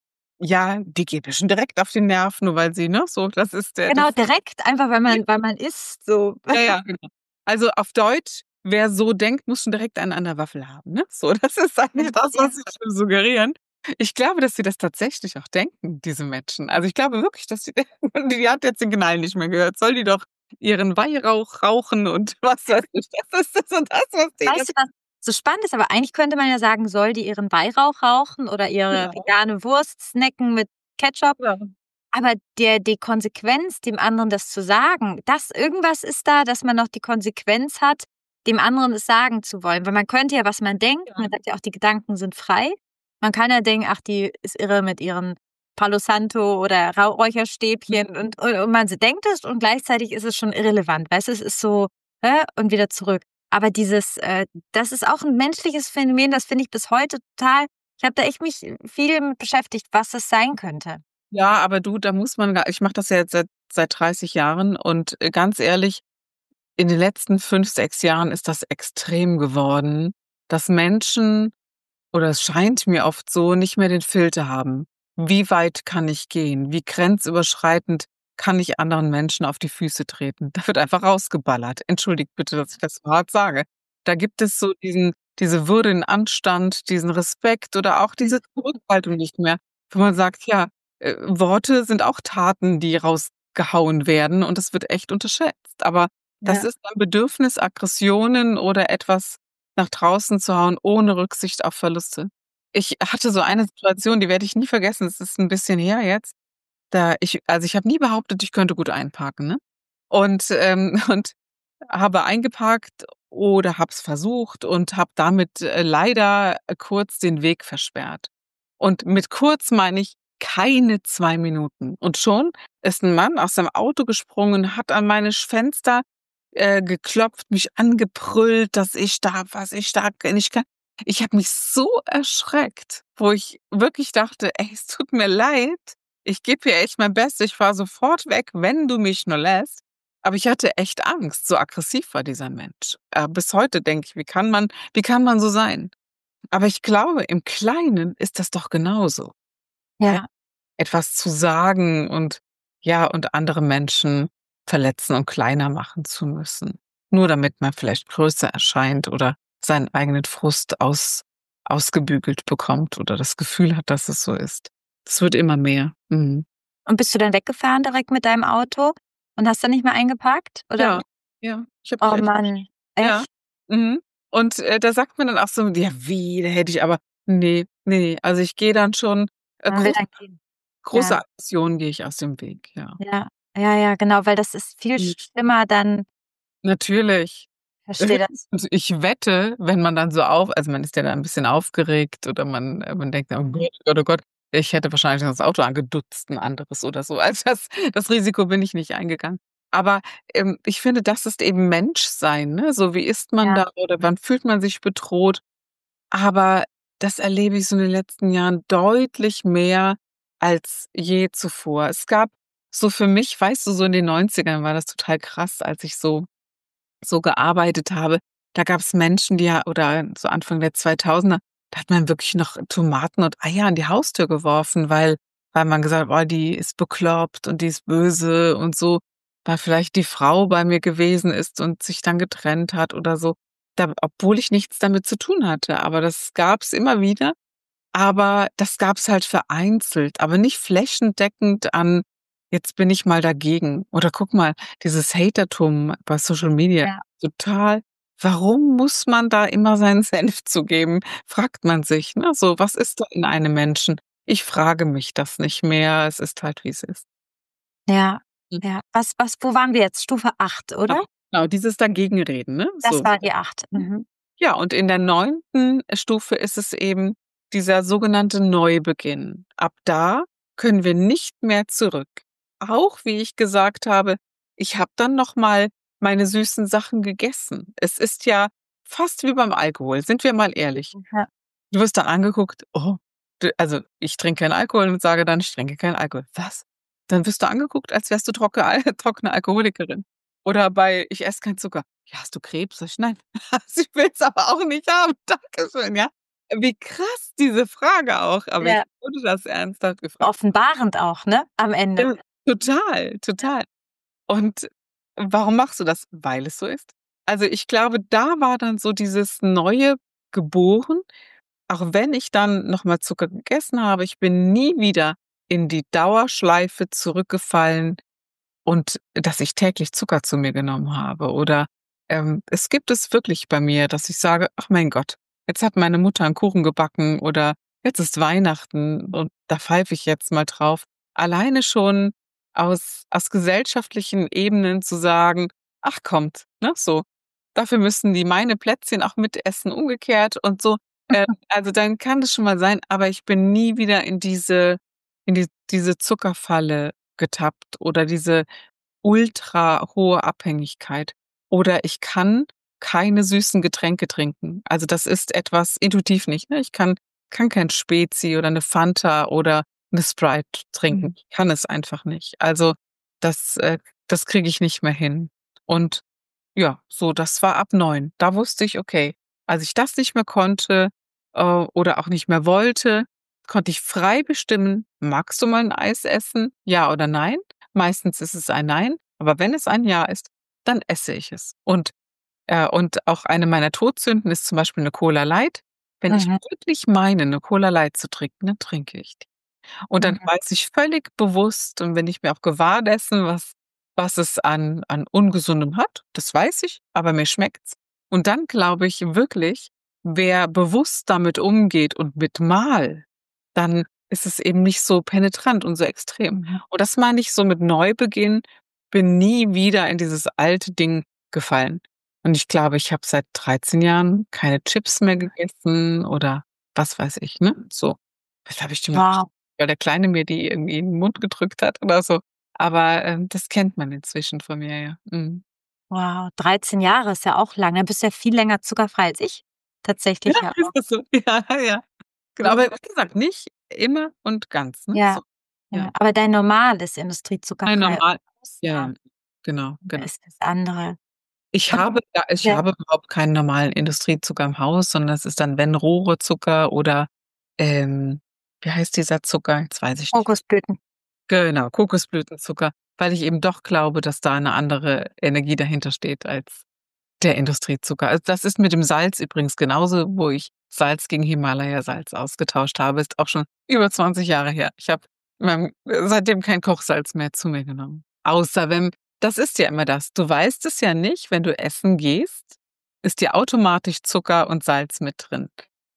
ja, die geht mir schon direkt auf den Nerv, nur weil sie ne, so, das ist der Genau, das direkt einfach, weil ja, man weil man isst so. ja, ja, genau. Also, auf Deutsch, wer so denkt, muss schon direkt einen an der Waffel haben, ne? So, das ist eigentlich das, Ja. was sie einem suggerieren. Ich glaube, dass sie das tatsächlich auch denken, diese Menschen. Also, ich glaube wirklich, dass sie denken, die hat jetzt den Knall nicht mehr gehört. Soll die doch ihren Weihrauch rauchen und was weiß ich. Das ist das und das, was die Weißt du, was so spannend ist? Aber eigentlich könnte man ja sagen, soll die ihren Weihrauch rauchen oder ihre ja, vegane Wurst snacken mit Ketchup? ja, Aber der die Konsequenz, dem anderen das zu sagen, das irgendwas ist da, dass man noch die Konsequenz hat, dem anderen es sagen zu wollen. Weil man könnte ja, was man denkt ja, man sagt ja auch, die Gedanken sind frei. Man kann ja denken: „Ach, die ist irre mit ihren Palo Santo oder Rau Räucherstäbchen“ mhm, und und und man s denkt es und gleichzeitig ist es schon irrelevant. Weißt du, es ist so, hä, und wieder zurück. Aber dieses, äh das ist auch 'n menschliches Phänomen, das finde ich bis heute total ich habe da echt mich viel mit beschäftigt, was das sein könnte. ja, aber du, da muss man ga ich mache das ja jetzt seit seit dreißig Jahren und, äh, ganz ehrlich, in den letzten fünf, sechs Jahren ist das extrem geworden, dass Menschen oder es scheint mir oft so, nicht mehr den Filter haben. Wie weit kann ich gehen? Wie grenzüberschreitend kann ich anderen Menschen auf die Füße treten? Da wird einfach rausgeballert. Entschuldigt bitte, dass ich das so hart sage. Da gibt es so diesen diese Würde, den Anstand, diesen Respekt oder auch diese Zurückhaltung nicht mehr, wo man sagt: „Ja, äh, Worte sind auch Taten, die rausgehauen werden und das wird echt unterschätzt.“ Aber das Ja. ist ein Bedürfnis, Aggressionen oder etwas nach draußen zu hauen, ohne Rücksicht auf Verluste. Ich hatte so eine Situation, die werde ich nie vergessen. Es ist 'n bisschen her jetzt. Da ich also, ich habe nie behauptet, ich könnte gut einparken, ne? Und, ähm und habe eingeparkt oder habe es versucht und habe damit, äh, leider, äh, kurz den Weg versperrt. Und mit kurz meine ich keine zwei Minuten. Und schon ist 'n Mann aus seinem Auto gesprungen, hat an meine sch Fenster, äh, geklopft, mich angebrüllt, dass ich da was ich da nicht kann. Ich habe mich so erschreckt, wo ich wirklich dachte: „Ey, es tut mir leid. Ich gebe hier echt mein Bestes. Ich fahre sofort weg, wenn du mich nur lässt.“ Aber ich hatte echt Angst, so aggressiv war dieser Mensch. Äh, bis heute denke ich: „Wie kann man wie kann man so sein?“ Aber ich glaube, im Kleinen ist das doch genauso, ja? Ja. Etwas zu sagen und ja, und andere Menschen verletzen und kleiner machen zu müssen, nur damit man vielleicht größer erscheint oder seinen eigenen Frust aus ausgebügelt bekommt oder das Gefühl hat, dass es so ist. Es wird immer mehr. Mhm. Und bist du dann weggefahren direkt mit deinem Auto und hast dann nicht mehr eingepackt, oder Ja, wie? ja, ich habe mich Oh echt Mann, ja, echt? mhm. Und, äh, da sagt man dann auch so: „Ja, wie, da hätte ich aber“ ne, ne, also ich gehe dann schon äh, Man will große dann gehen. große Ja, Aggressionen gehe ich aus dem Weg, ja. ja, ja, ja, genau, weil das ist viel Mhm. schlimmer dann. Natürlich. Verstehe das. Also, ich wette, wenn man dann so auf also, man ist ja dann 'n bisschen aufgeregt oder man äh, man denkt: „Oh Mhm. Gott, oh Gott, oh Gott.“ Ich hätte wahrscheinlich das Auto angedutzt, 'n anderes oder so. Also, das das Risiko bin ich nicht eingegangen. Aber, ähm, ich finde, das ist eben Menschsein, ne? So, wie ist man Ja, da oder wann fühlt man sich bedroht? Aber das erlebe ich so in den letzten Jahren deutlich mehr als je zuvor. Es gab so für mich weißt du, so in den Neunzigern war das total krass, als ich so so gearbeitet habe. Da gab's Menschen, die ja oder so Anfang der zweitausender, da hat man wirklich noch Tomaten und Eier an die Haustür geworfen, weil weil man gesagt hat: „Oh, die ist bekloppt und die ist böse“ und so, weil vielleicht die Frau bei mir gewesen ist und sich dann getrennt hat oder so. Da obwohl ich nichts damit zu tun hatte, aber das gab's immer wieder. Aber das gab's halt vereinzelt, aber nicht flächendeckend an: „Jetzt bin ich mal dagegen.“ Oder guck mal, dieses Hatertum bei Social Media, ja, total warum muss man da immer seinen Senf zugeben, fragt man sich, ne? So, was ist da in einem Menschen? Ich frage mich das nicht mehr. Es ist halt, wie es ist. ja, Mhm. ja. Was was wo waren wir jetzt? Stufe acht, Genau, oder? genau, dieses Dagegenreden, ne? Das So. war die acht. Mhm. Ja, und in der neunten Stufe ist es eben dieser sogenannte Neubeginn. Ab da können wir nicht mehr zurück. Auch wie ich gesagt habe, ich habe dann noch mal meine süßen Sachen gegessen. Es ist ja fast wie beim Alkohol, sind wir mal ehrlich. Ja. Du wirst dann angeguckt: „Oh, d also, ich trinke keinen Alkohol“ und sage dann: „Ich trinke keinen Alkohol.“ „Was?“ Dann wirst du angeguckt, als wärst du trocke Al trockene Alkoholikerin. Oder bei: „Ich esse keinen Zucker.“ „Ja, hast du Krebs?“ Sage ich: „Nein.“ „Ich will's aber auch nicht haben. Dankeschön“, ja? Wie krass diese Frage auch, aber ich Ja, wurde das ernsthaft gefragt. offenbarend auch, ne, am Ende. Ja, total, Ja. total. Und warum machst du das? Weil es so ist. Also, ich glaube, da war dann so dieses Neue geboren, auch wenn ich dann noch mal Zucker gegessen habe, ich bin nie wieder in die Dauerschleife zurückgefallen und dass ich täglich Zucker zu mir genommen habe oder, ähm, es gibt es wirklich bei mir, dass ich sage: „Ach mein Gott, jetzt hat meine Mutter 'n Kuchen gebacken“ oder „jetzt ist Weihnachten und da pfeife ich jetzt mal drauf.“ Alleine schon aus aus gesellschaftlichen Ebenen zu sagen: „Ach kommt“, ne, so. Dafür müssen die meine Plätzchen auch mitessen, umgekehrt und so. Äh, also, dann kann es schon mal sein, aber ich bin nie wieder in diese in die diese Zuckerfalle getappt oder diese ultra hohe Abhängigkeit. Oder ich kann keine süßen Getränke trinken. Also, das ist etwas intuitiv nicht, ne? Ich kann kann kein Spezi oder 'ne Fanta oder 'ne Sprite trinken. Mhm. Ich kann es einfach nicht. Also, das äh, das kriege ich nicht mehr hin. Und ja, so, das war ab neun. Da wusste ich, okay, als ich das nicht mehr konnte, äh, oder auch nicht mehr wollte, konnte ich frei bestimmen: „Magst du mal 'n Eis essen? Ja oder nein?“ Meistens ist es ein Nein, aber wenn es ein Ja ist, dann esse ich es. Und äh, und auch eine meiner Todsünden ist zum Beispiel 'ne Cola Light. Wenn ich Mhm. wirklich meine, 'ne Cola Light zu trinken, dann trinke ich die. Und dann Mhm. weiß ich völlig bewusst und bin ich mir auch gewahr dessen, was was es an an Ungesundem hat, das weiß ich, aber mir schmeckt's. Und dann glaube ich wirklich, wer bewusst damit umgeht und mit Mal, dann ist es eben nicht so penetrant und so extrem. Mhm. Und das meine ich so mit Neubeginn, bin nie wieder in dieses alte Ding gefallen. Und ich glaube, ich habe seit dreizehn Jahren keine Chips mehr gegessen oder was weiß ich, ne? So. Vielleicht habe ich die mal Wow, weil der Kleine mir die irgendwie in 'n Mund gedrückt hat oder so. Aber, ähm, das kennt man inzwischen von mir, ja. Mhm. wow, dreizehn Jahre ist ja auch lang. Dann bist du ja viel länger zuckerfrei als ich. Ja, Tatsächlich ja ist auch. das so? Ja, ja. Genau, Ja. aber wie gesagt, nicht immer und ganz, ne? Ja, So, ja. ja. Aber dein normales Nein, industriezuckerfrei normal ja, Ausnahmen ja. Genau, genau. ist das andere. Ich Und habe ja ich ja, habe überhaupt keinen normalen Industriezucker im Haus, sondern das ist dann, wenn Rohrezucker oder, ähm, wie heißt dieser Zucker? Jetzt weiß ich nicht. Kokosblüten. Genau, Kokosblütenzucker, weil ich eben doch glaube, dass da 'ne andere Energie dahinter steht als Der Industriezucker. Also, das ist mit dem Salz übrigens genauso, wo ich Salz gegen Himalaya-Salz ausgetauscht habe. Ist auch schon über zwanzig Jahre her. Ich habe meinem seitdem kein Kochsalz mehr zu mir genommen. Außer wenn das ist ja immer das. Du weißt es ja nicht, wenn du essen gehst, ist dir automatisch Zucker und Salz mit drin.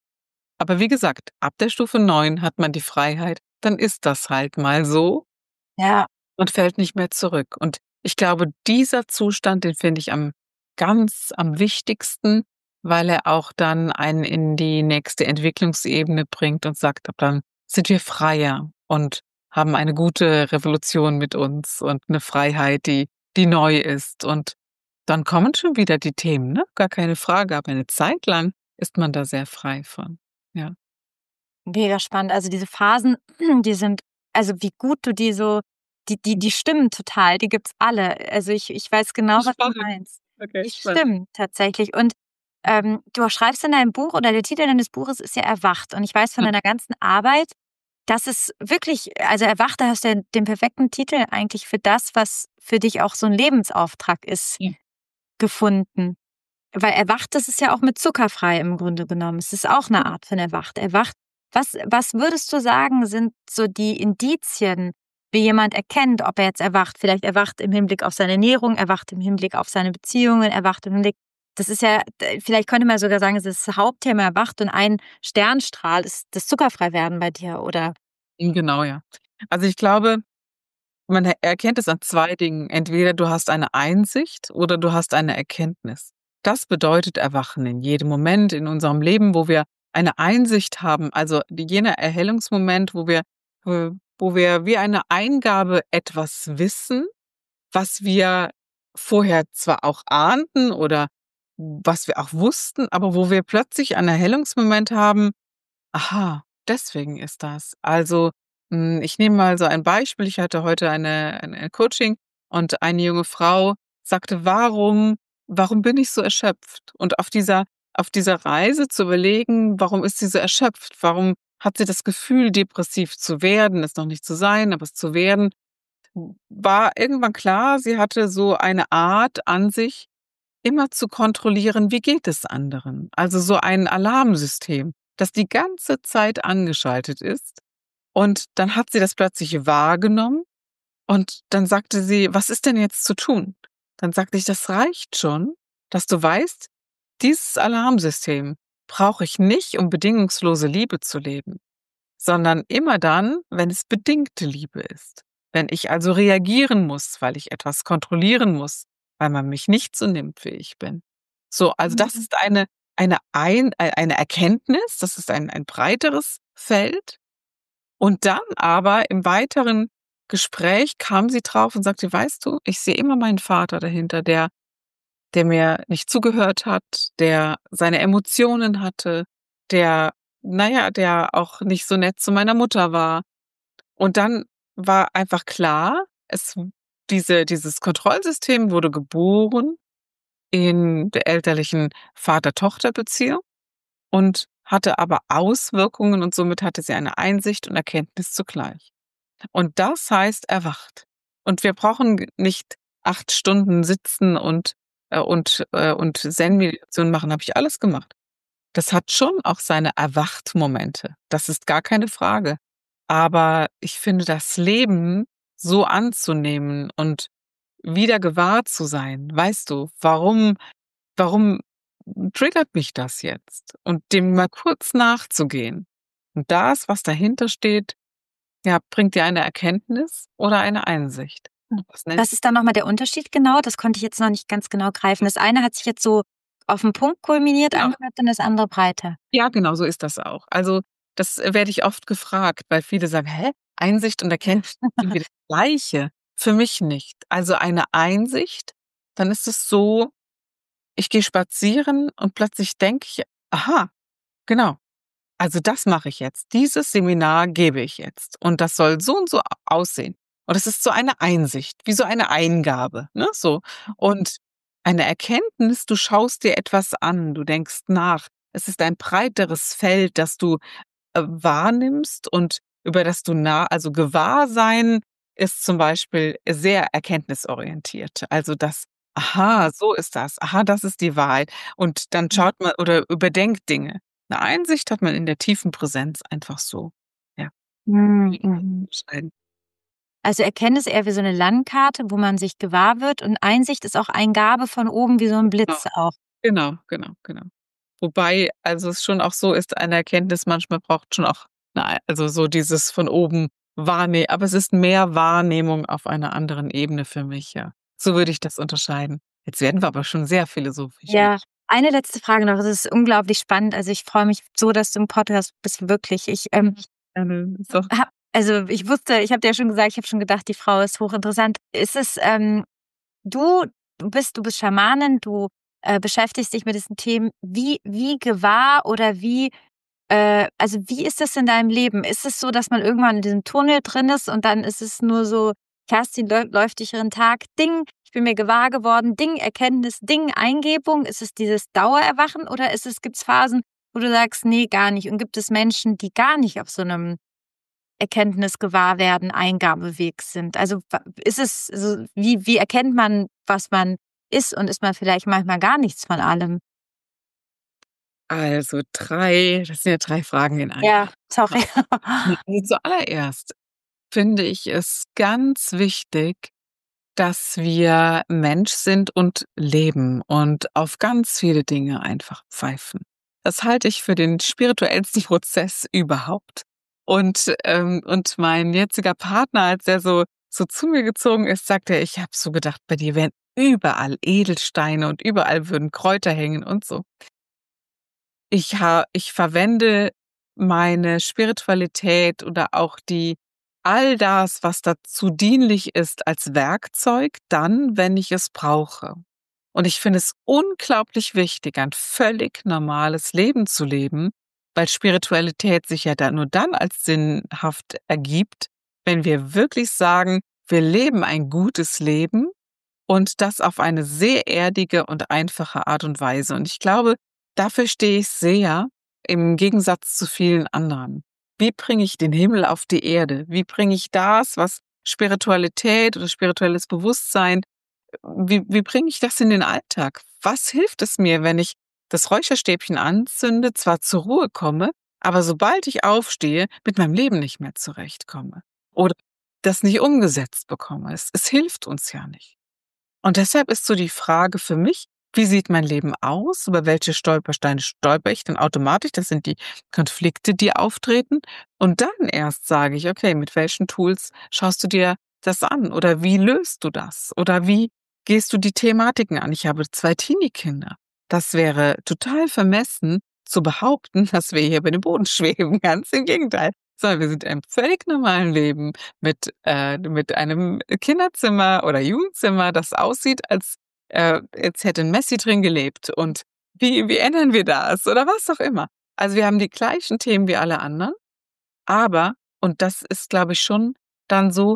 Aber wie gesagt, ab der Stufe neun hat man die Freiheit, dann ist das halt mal so Ja. und fällt nicht mehr zurück. Und ich glaube, dieser Zustand, den finde ich am ganz am wichtigsten, weil er auch dann einen in die nächste Entwicklungsebene bringt und sagt: „Ab dann sind wir freier und haben eine gute Revolution mit uns und eine Freiheit, die die neu ist.“ Und dann kommen schon wieder die Themen, ne? Gar keine Frage, aber eine Zeit lang ist man da sehr frei von. Ja. Mega spannend. Also diese Phasen, die sind, also wie gut du die so, die, die, die stimmen total, die gibt's alle. Also ich, ich weiß genau, was du Spannend. meinst. Okay, Die spannend. stimmen tatsächlich. Und ähm, du schreibst in deinem Buch, oder der Titel deines Buches ist ja Erwacht. Und ich weiß von Mhm. deiner ganzen Arbeit, dass es wirklich, also Erwacht, da hast du ja den perfekten Titel eigentlich für das, was für dich auch so ein Lebensauftrag ist, Ja. gefunden. Weil erwacht, das ist ja auch mit zuckerfrei im Grunde genommen. Es ist auch eine Art von erwacht. Erwacht. Was, was würdest du sagen, sind so die Indizien, wie jemand erkennt, ob er jetzt erwacht? Vielleicht erwacht im Hinblick auf seine Ernährung, erwacht im Hinblick auf seine Beziehungen, erwacht im Hinblick. Das ist ja, vielleicht könnte man sogar sagen, es ist das Hauptthema erwacht, und ein Sternstrahl ist das Zuckerfreiwerden bei dir, oder? Genau, ja. Also, ich glaube, man er erkennt es an zwei Dingen. Entweder du hast eine Einsicht oder du hast eine Erkenntnis. Das bedeutet Erwachen in jedem Moment in unserem Leben, wo wir eine Einsicht haben, also die jener Erhellungsmoment, wo wir äh, wo wir wie eine Eingabe etwas wissen, was wir vorher zwar auch ahnten oder was wir auch wussten, aber wo wir plötzlich einen Erhellungsmoment haben: „Aha, deswegen ist das.“ Also, hm, ich nehme mal so ein Beispiel. Ich hatte heute eine ein ein Coaching und eine junge Frau sagte: „Warum warum bin ich so erschöpft?“ Und auf dieser auf dieser Reise zu überlegen, warum ist sie so erschöpft? Warum hat sie das Gefühl, depressiv zu werden, es noch nicht zu sein, aber es zu werden, war irgendwann klar, sie hatte so eine Art an sich, immer zu kontrollieren, wie geht es anderen? Also, so ein Alarmsystem, das die ganze Zeit angeschaltet ist. Und dann hat sie das plötzlich wahrgenommen und dann sagte sie: „Was ist denn jetzt zu tun?“ Dann sagte ich: „Das reicht schon, dass du weißt, dieses Alarmsystem brauche ich nicht, um bedingungslose Liebe zu leben, sondern immer dann, wenn es bedingte Liebe ist. Wenn ich also reagieren muss, weil ich etwas kontrollieren muss, weil man mich nicht so nimmt, wie ich bin. So, also das Mhm. ist eine eine ein ei eine Erkenntnis, das ist ein ein breiteres Feld. Und dann aber im weiteren Gespräch kam sie drauf und sagte: „Weißt du, ich sehe immer meinen Vater dahinter, der der mir nicht zugehört hat, der seine Emotionen hatte, der na ja, der auch nicht so nett zu meiner Mutter war.“ Und dann war einfach klar, es diese dieses Kontrollsystem wurde geboren in der elterlichen Vater-Tochter-Beziehung und hatte aber Auswirkungen und somit hatte sie eine Einsicht und Erkenntnis zugleich. Und das heißt erwacht. Und wir brauchen g nicht acht Stunden sitzen und äh, und äh, und Zen-Meditation machen, habe ich alles gemacht. Das hat schon auch seine Erwacht-Momente. Das ist gar keine Frage. Aber ich finde, das Leben so anzunehmen und wieder gewahr zu sein, weißt du, warum warum triggert mich das jetzt? Und dem mal kurz nachzugehen. Und das, was dahinter steht, ja, bringt dir eine Erkenntnis oder eine Einsicht. Was nennt Was ist dann nochmal der Unterschied genau? Das konnte ich jetzt noch nicht ganz genau greifen. Das eine hat sich jetzt so auf 'n Punkt kulminiert genau. angehört und das andere breiter. Ja, genau, so ist das auch. Also, das äh, werde ich oft gefragt, weil viele sagen: „Hä? Einsicht und Erkenntnis sind wir das Gleiche?“ Für mich nicht. Also, eine Einsicht, dann ist es so, ich gehe spazieren und plötzlich denke ich: „Aha, genau. Also, das mache ich jetzt. Dieses Seminar gebe ich jetzt und das soll so und so a aussehen. Und das ist so eine Einsicht, wie so eine Eingabe, ne, so. Und eine Erkenntnis, du schaust dir etwas an, du denkst nach. Es ist ein breiteres Feld, das du, äh, wahrnimmst und über das du na also, Gewahrsein ist zum Beispiel sehr erkenntnisorientiert. Also, das Aha, so ist das. Aha, das ist die Wahrheit. Und dann Mhm. schaut man oder überdenkt Dinge. 'Ne Einsicht hat man in der tiefen Präsenz einfach so. Ja, Mhm, würde ich das mhm. unterscheiden. Also Erkenntnis eher wie so 'ne Landkarte, wo man sich gewahr wird und Einsicht ist auch Eingabe von oben wie so 'n Genau, Blitz auch. genau, genau, genau. Wobei, also es schon auch so ist, eine Erkenntnis manchmal braucht schon auch 'ne ei also so dieses von oben wahrne aber es ist mehr Wahrnehmung auf einer anderen Ebene für mich, ja. So würde ich das unterscheiden. Jetzt werden wir aber schon sehr philosophisch, Ja, Mensch. eine letzte Frage noch. Es ist unglaublich spannend. Also, ich freue mich so, dass du im Podcast bist, wirklich. Ich, ähm, Gerne, ist doch habe also ich wusste ich habe dir ja schon gesagt, ich habe schon gedacht, die Frau ist hochinteressant. Ist es, ähm du du bist du bist Schamanin, du, äh, beschäftigst dich mit diesen Themen. Wie wie gewahr oder wie äh, also wie ist das in deinem Leben? Ist es so, dass man irgendwann in diesem Tunnel drin ist und dann ist es nur so, Kerstin läu läuft durch ihren Tag, Ding, ich bin mir gewahr geworden, Ding, Erkenntnis, Ding, Eingebung? Ist es dieses Dauererwachen oder ist es gibt's Phasen, wo du sagst: „Ne, gar nicht“? Und gibt es Menschen, die gar nicht auf so 'nem Erkenntnis, Gewahrwerden, Eingabeweg sind? Also wa ist es so wie wie erkennt man, was man ist und ist man vielleicht manchmal gar nichts von allem? Also drei das sind ja drei Fragen in einer. Ja, sorry. Zuallererst finde ich es ganz wichtig, dass wir Mensch sind und leben und auf ganz viele Dinge einfach pfeifen. Das halte ich für den spirituellsten Prozess überhaupt. Und, ähm und mein jetziger Partner, als er so so zu mir gezogen ist, sagt er: „Ich habe so gedacht, bei dir wären überall Edelsteine und überall würden Kräuter hängen und so.“ Ich ha ich verwende meine Spiritualität oder auch die all das, was dazu dienlich ist, als Werkzeug dann, wenn ich es brauche. Und ich finde es unglaublich wichtig, ein völlig normales Leben zu leben, weil Spiritualität sich ja dann nur dann als sinnhaft ergibt, wenn wir wirklich sagen, wir leben ein gutes Leben und das auf eine sehr erdige und einfache Art und Weise. Und ich glaube, dafür stehe ich sehr im Gegensatz zu vielen anderen. Wie bringe ich den Himmel auf die Erde? Wie bringe ich das, was Spiritualität oder spirituelles Bewusstsein wie wie bringe ich das in den Alltag? Was hilft es mir, wenn ich das Räucherstäbchen anzünde, zwar zur Ruhe komme, aber sobald ich aufstehe, mit meinem Leben nicht mehr zurechtkomme oder das nicht umgesetzt bekomme? Es es hilft uns ja nicht. Und deshalb ist so die Frage für mich: Wie sieht mein Leben aus? Über welche Stolpersteine stolpere ich denn automatisch? Das sind die Konflikte, die auftreten. Und dann erst sage ich: „Okay, mit welchen Tools schaust du dir das an oder wie löst du das oder wie gehst du die Thematiken an?“ Ich habe zwei Teenie-Kinder. Das wäre total vermessen zu behaupten, dass wir hier über dem Boden schweben. Ganz im Gegenteil, sondern wir sind in einem völlig normalen Leben mit äh, mit einem Kinderzimmer oder Jugendzimmer, das aussieht, als äh, als hätte 'n Messi drin gelebt. Und wie wie ändern wir das oder was auch immer? Also, wir haben die gleichen Themen wie alle anderen, aber und das ist, glaube ich, schon dann so: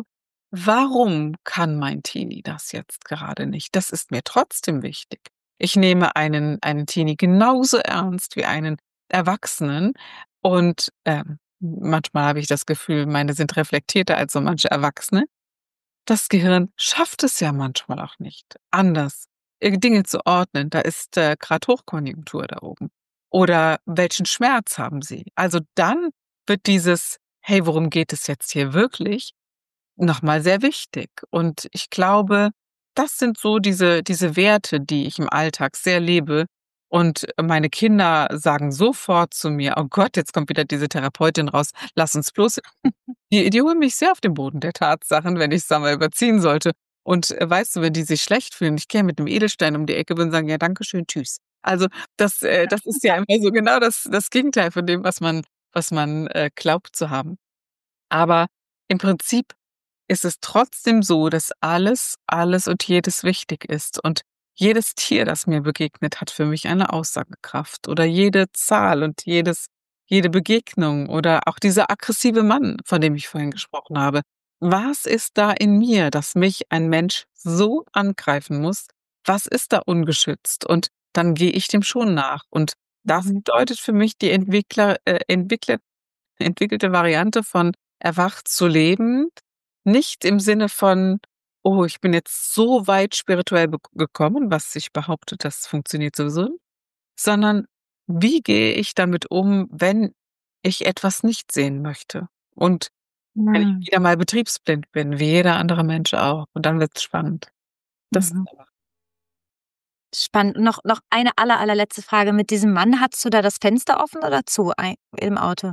Warum kann mein Teenie das jetzt gerade nicht? Das ist mir trotzdem wichtig. Ich nehme einen einen Teenie genauso ernst wie einen Erwachsenen und, ähm, manchmal habe ich das Gefühl, meine sind reflektierter als so manche Erwachsene. Das Gehirn schafft es ja manchmal auch nicht, anders, äh, Dinge zu ordnen. Da ist, äh, grad Hochkonjunktur da oben. Oder welchen Schmerz haben sie? Also, dann wird dieses: „Hey, worum geht es jetzt hier wirklich?“ noch mal sehr wichtig. Und ich glaube, das sind so diese diese Werte, die ich im Alltag sehr lebe. Und meine Kinder sagen sofort zu mir: „Oh Gott, jetzt kommt wieder diese Therapeutin raus. Lass uns bloß“ Die die holen mich sehr auf den Boden der Tatsachen, wenn ich's da mal überziehen sollte. Und, äh, weißt du, wenn die sich schlecht fühlen, ich käme mit 'nem Edelstein um die Ecke, würden sagen: „Ja, danke schön, tschüss.“ Also, das äh, das ist ja immer so genau das das Gegenteil von dem, was man was man, äh, glaubt zu haben. Aber im Prinzip ist es trotzdem so, dass alles, alles und jedes wichtig ist. Und jedes Tier, das mir begegnet, hat für mich eine Aussagekraft oder jede Zahl und jedes jede Begegnung oder auch dieser aggressive Mann, von dem ich vorhin gesprochen habe. Was ist da in mir, dass mich ein Mensch so angreifen muss? Was ist da ungeschützt? Und dann gehe ich dem schon nach. Und das Mhm. bedeutet für mich die Entwickler äh, entwickle entwickelte Variante von erwacht zu leben, nicht im Sinne von oh, ich bin jetzt so weit spirituell be gekommen, was ich behaupte, das funktioniert sowieso nicht, sondern wie gehe ich damit um, wenn ich etwas nicht sehen möchte? Und wenn ich Mhm. wieder mal betriebsblind bin, wie jeder andere Mensch auch. Und dann wird's spannend. Das Mhm. Spannend. Noch noch eine aller allerletzte Frage. Mit diesem Mann, hattest du da das Fenster offen oder zu ei im Auto?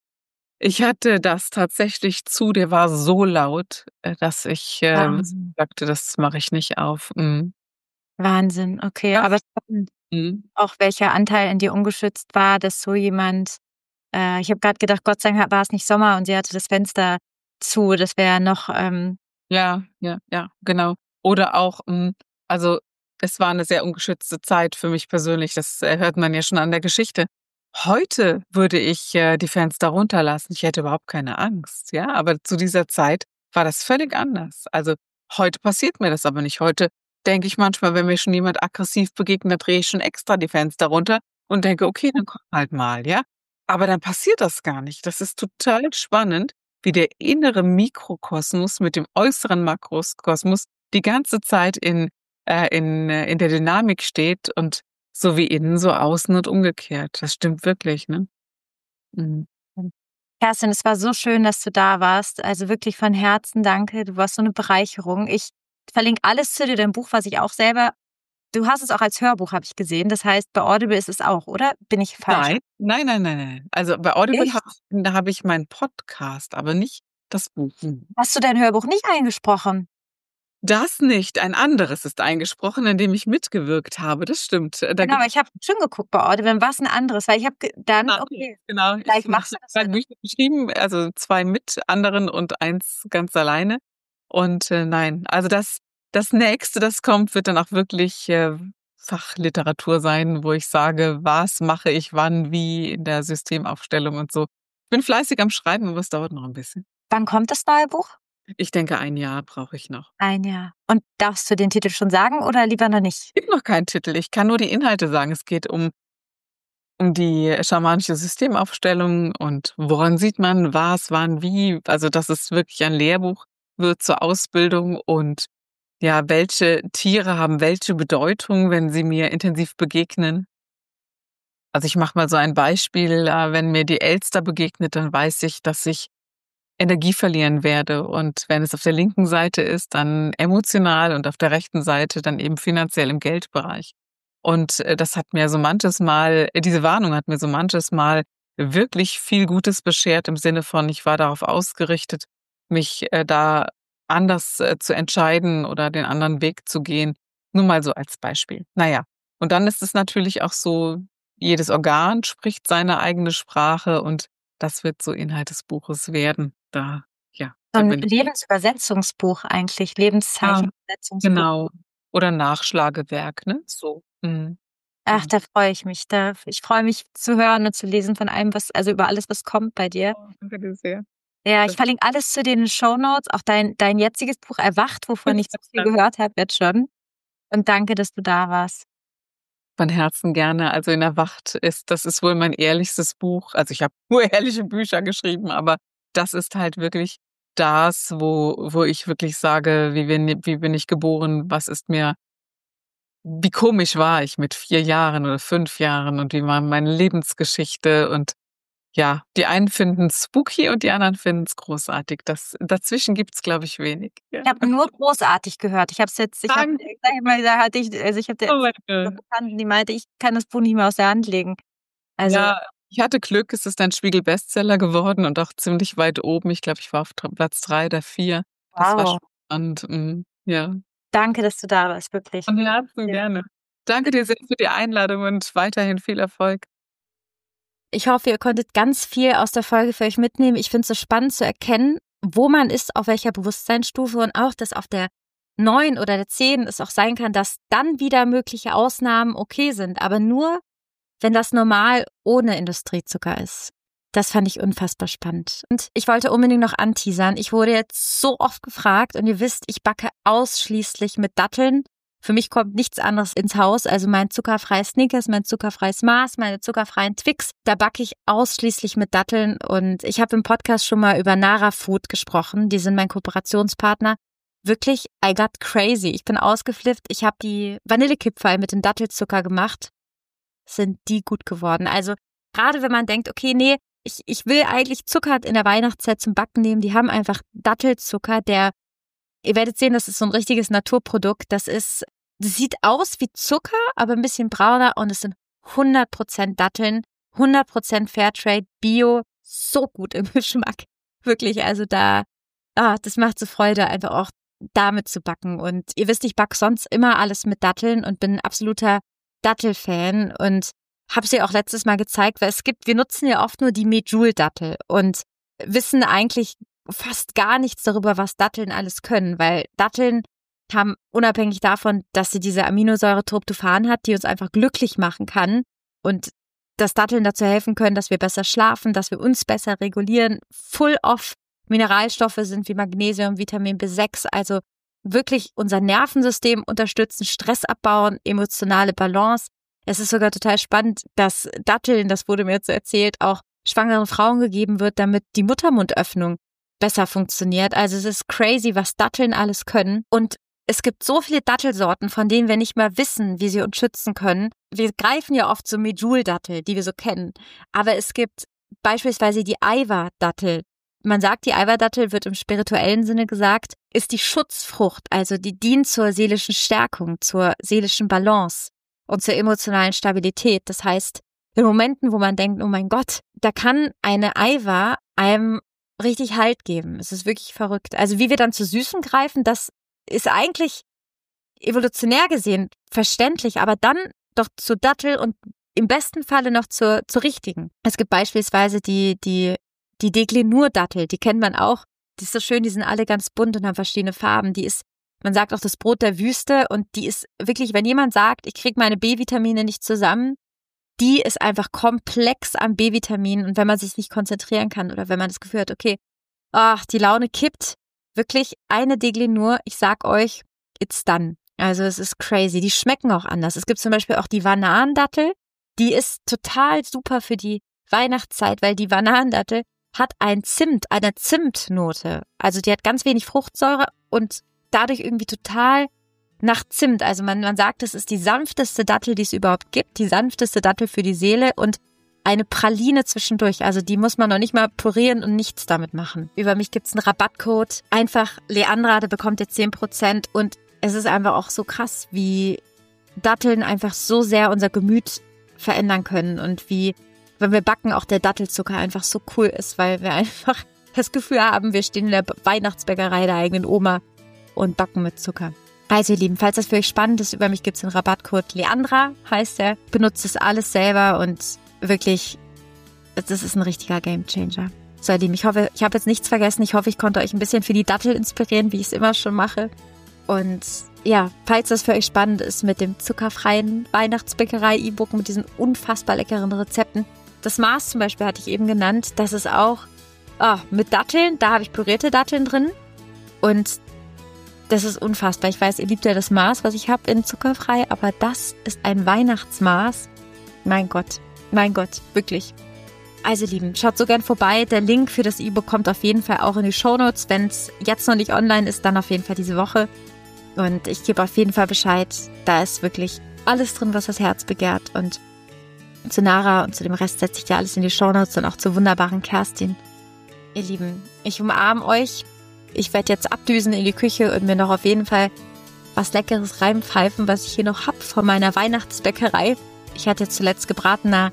Ich hatte das tatsächlich zu, der war so laut, äh, dass ich, äh, Wahnsinn. sagte: „Das mache ich nicht auf." Mhm. Wahnsinn, okay. Ja. Aber spannend, Mhm. auch welcher Anteil in dir ungeschützt war, dass so jemand äh, ich habe grad gedacht, Gott sei Dank war es nicht Sommer und sie hatte das Fenster zu. Das wäre noch, ähm Ja, ja, ja, genau. Oder auch, hm also, es war 'ne sehr ungeschützte Zeit für mich persönlich. Das, äh, hört man ja schon an der Geschichte. Heute würde ich, äh, die Fenster runterlassen. Ich hätte überhaupt keine Angst, ja? Aber zu dieser Zeit war das völlig anders. Also, heute passiert mir das aber nicht. Heute denke ich manchmal, wenn mir schon jemand aggressiv begegnet, dann drehe ich schon extra die Fenster runter und denke: „Okay, dann komm halt mal", ja? Aber dann passiert das gar nicht. Das ist total spannend, wie der innere Mikrokosmos mit dem äußeren Makroskosmos die ganze Zeit in äh, in äh, in der Dynamik steht und so wie innen, so außen und umgekehrt. Das stimmt wirklich, ne? Mhm. Kerstin, es war so schön, dass du da warst. Also wirklich von Herzen danke. Du warst so 'ne Bereicherung. Ich verlinke alles zu dir, dein Buch, was ich auch selber du hast es auch als Hörbuch, habe ich gesehen. Das heißt, bei Audible ist es auch, oder? Bin ich falsch? Nein, nein, nein, nein, nein. Also, bei Audible Echt? habe ich da habe ich meinen Podcast, aber nicht das Buch. Mhm. Hast du dein Hörbuch nicht eingesprochen? Das nicht, ein anderes ist eingesprochen, in dem ich mitgewirkt habe. Das stimmt. Äh, da Genau, aber gibt's ich habe schon geguckt bei Audible, dann war's 'n anderes, weil ich habe ge dann Ah, okay, okay, genau. Ich vielleicht ich machst du habe das zwei ja noch. Bücher geschrieben, also zwei mit anderen und eins ganz alleine. Und, äh, nein, also das das Nächste, das kommt, wird dann auch wirklich, äh, Fachliteratur sein, wo ich sage: „Was mache ich wann, wie in der Systemaufstellung" und so. Ich bin fleißig am Schreiben, aber es dauert noch 'n bisschen. Wann kommt das neue Buch? Ich denke, ein Jahr brauche ich noch. Ein Jahr. Und darfst du den Titel schon sagen oder lieber noch nicht? Gibt noch keinen Titel. Ich kann nur die Inhalte sagen. Es geht um um die schamanische Systemaufstellung und woran sieht man was, wann, wie. Also, dass es wirklich ein Lehrbuch wird zur Ausbildung und ja, welche Tiere haben welche Bedeutung, wenn sie mir intensiv begegnen. Also, ich mache mal so ein Beispiel, äh, wenn mir die Elster begegnet, dann weiß ich, dass ich Energie verlieren werde und wenn es auf der linken Seite ist, dann emotional und auf der rechten Seite dann eben finanziell im Geldbereich. Und, äh, das hat mir so manches Mal äh, diese Warnung hat mir so manches Mal wirklich viel Gutes beschert im Sinne von, ich war darauf ausgerichtet, mich, äh, da anders, äh, zu entscheiden oder den anderen Weg zu gehen. Nur mal so als Beispiel. Na ja, und dann ist es natürlich auch so, jedes Organ spricht seine eigene Sprache und das wird so Inhalt des Buches werden. Da ja, So da 'n bin ich Lebensübersetzungsbuch eigentlich, Ja, Lebenszeichen-Übersetzungsbuch. genau. Oder Nachschlagewerk, ne, so. Mhm. Ach, Genau. da freue ich mich. Da ich freue mich zu hören und zu lesen von allem, was also, über alles, was kommt bei dir. Oh, danke dir sehr. Ja, ich Das verlinke alles zu dir in den Shownotes, auch dein dein jetziges Buch „Erwacht", wovon ich so viel gehört habe jetzt schon. Und danke, dass du da warst. Von Herzen gerne. Also, in „Erwacht" ist das ist wohl mein ehrlichstes Buch. Also, ich habe nur ehrliche Bücher geschrieben, aber das ist halt wirklich das, wo wo ich wirklich sage: „Wie bin wie bin ich geboren? Was ist mir" Wie komisch war ich mit vier Jahren oder fünf Jahren und wie war meine Lebensgeschichte und ja, die einen finden's spooky und die anderen finden's großartig. Das dazwischen gibt's, glaube ich, wenig, ja. Ich habe nur großartig gehört. Ich habe es jetzt ich habe Danke. ich sage immer, da hatte ich also, ich habe Oh, jetzt mein 'ne Gott. Bekannte, die meinte, ich kann das Buch nicht mehr aus der Hand legen. Also Ja, ich hatte Glück, es ist ein Spiegel-Bestseller geworden und auch ziemlich weit oben. Ich glaube, ich war auf dr Platz drei oder vier. Das war Wow. spannend, mhm, ja. Danke, dass du da warst, wirklich. Von Herzen Ja. gerne. Danke dir sehr für die Einladung und weiterhin viel Erfolg. Ich hoffe, ihr konntet ganz viel aus der Folge für euch mitnehmen. Ich finde es so spannend zu erkennen, wo man ist, auf welcher Bewusstseinsstufe und auch, dass auf der neun oder der zehn es auch sein kann, dass dann wieder mögliche Ausnahmen okay sind, aber nur, wenn das normal ohne Industriezucker ist. Das fand ich unfassbar spannend. Und ich wollte unbedingt noch anteasern. Ich wurde jetzt so oft gefragt und ihr wisst, ich backe ausschließlich mit Datteln. Für mich kommt nichts anderes ins Haus, also mein zuckerfreies Snickers, mein zuckerfreies Mars, meine zuckerfreien Twix, da backe ich ausschließlich mit Datteln und ich habe im Podcast schon mal über Nara Food gesprochen, die sind mein Kooperationspartner wirklich, I got crazy. Ich bin ausgeflippt. Ich habe die Vanillekipferl mit dem Dattelzucker gemacht. Sind die gut geworden. Also gerade wenn man denkt, okay, nee, ich, ich will eigentlich Zucker in der Weihnachtszeit zum Backen nehmen. Die haben einfach Dattelzucker, der, ihr werdet sehen, das ist so ein richtiges Naturprodukt. Das ist, das sieht aus wie Zucker, aber ein bisschen brauner und es sind hundert Prozent Datteln, hundert Prozent Fairtrade, Bio, so gut im Geschmack. Wirklich, also da, ah, das macht so Freude, einfach auch damit zu backen. Und ihr wisst, ich backe sonst immer alles mit Datteln und bin ein absoluter Dattelfan und habe sie auch letztes Mal gezeigt, weil es gibt, wir nutzen ja oft nur die Medjool-Dattel und wissen eigentlich fast gar nichts darüber, was Datteln alles können, weil Datteln haben unabhängig davon, dass sie diese Aminosäure Tryptophan hat, die uns einfach glücklich machen kann und dass Datteln dazu helfen können, dass wir besser schlafen, dass wir uns besser regulieren, full of Mineralstoffe sind wie Magnesium, Vitamin B sechs, also wirklich unser Nervensystem unterstützen, Stress abbauen, emotionale Balance. Es ist sogar total spannend, dass Datteln, das wurde mir jetzt so erzählt, auch schwangeren Frauen gegeben wird, damit die Muttermundöffnung besser funktioniert. Also es ist crazy, was Datteln alles können. Und es gibt so viele Dattelsorten, von denen wir nicht mehr wissen, wie sie uns schützen können. Wir greifen ja oft so Medjool-Dattel, die wir so kennen. Aber es gibt beispielsweise die Aiwa-Dattel. Man sagt, die Aiwa-Dattel, wird im spirituellen Sinne gesagt, ist die Schutzfrucht, also die dient zur seelischen Stärkung, zur seelischen Balance und zur emotionalen Stabilität. Das heißt, in Momenten, wo man denkt, oh mein Gott, da kann eine Aiwa einem richtig Halt geben. Es ist wirklich verrückt. Also wie wir dann zu Süßen greifen, das ist eigentlich evolutionär gesehen verständlich, aber dann doch zur Dattel und im besten Falle noch zur, zur richtigen. Es gibt beispielsweise die, die Die Deglenur-Dattel, die kennt man auch. Die ist so schön, die sind alle ganz bunt und haben verschiedene Farben. Die ist, man sagt auch das Brot der Wüste und die ist wirklich, wenn jemand sagt, ich kriege meine B-Vitamine nicht zusammen, die ist einfach komplex an B-Vitaminen und wenn man sich nicht konzentrieren kann oder wenn man das Gefühl hat, okay, ach, die Laune kippt, wirklich eine Deglenur, ich sag euch, it's done. Also es ist crazy. Die schmecken auch anders. Es gibt zum Beispiel auch die Bananendattel, die ist total super für die Weihnachtszeit, weil die Bananendattel hat ein Zimt, eine Zimtnote. Also die hat ganz wenig Fruchtsäure und dadurch irgendwie total nach Zimt. Also man, man sagt, es ist die sanfteste Dattel, die es überhaupt gibt, die sanfteste Dattel für die Seele und eine Praline zwischendurch. Also die muss man noch nicht mal pürieren und nichts damit machen. Über mich gibt's einen Rabattcode. Einfach Leandra, da bekommt ihr zehn Prozent und es ist einfach auch so krass, wie Datteln einfach so sehr unser Gemüt verändern können und wie, wenn wir backen, auch der Dattelzucker einfach so cool ist, weil wir einfach das Gefühl haben, wir stehen in der Weihnachtsbäckerei der eigenen Oma und backen mit Zucker. Also ihr Lieben, falls das für euch spannend ist, über mich gibt es den Rabattcode Leandra, heißt der. Benutzt das alles selber und wirklich, das ist ein richtiger Gamechanger. So ihr Lieben, ich hoffe, ich habe jetzt nichts vergessen. Ich hoffe, ich konnte euch ein bisschen für die Dattel inspirieren, wie ich es immer schon mache. Und ja, falls das für euch spannend ist mit dem zuckerfreien Weihnachtsbäckerei-E-Book mit diesen unfassbar leckeren Rezepten. Das Maß zum Beispiel hatte ich eben genannt. Das ist auch oh, mit Datteln. Da habe ich pürierte Datteln drin. Und das ist unfassbar. Ich weiß, ihr liebt ja das Maß, was ich habe in zuckerfrei. Aber das ist ein Weihnachtsmaß. Mein Gott, mein Gott, wirklich. Also Lieben, schaut so gern vorbei. Der Link für das E-Book kommt auf jeden Fall auch in die Shownotes. Wenn es jetzt noch nicht online ist, dann auf jeden Fall diese Woche. Und ich gebe auf jeden Fall Bescheid. Da ist wirklich alles drin, was das Herz begehrt. Und zu Nara und zu dem Rest setze ich dir alles in die Shownotes und auch zur wunderbaren Kerstin. Ihr Lieben, ich umarme euch. Ich werde jetzt abdüsen in die Küche und mir noch auf jeden Fall was Leckeres reinpfeifen, was ich hier noch habe von meiner Weihnachtsbäckerei. Ich hatte zuletzt gebratene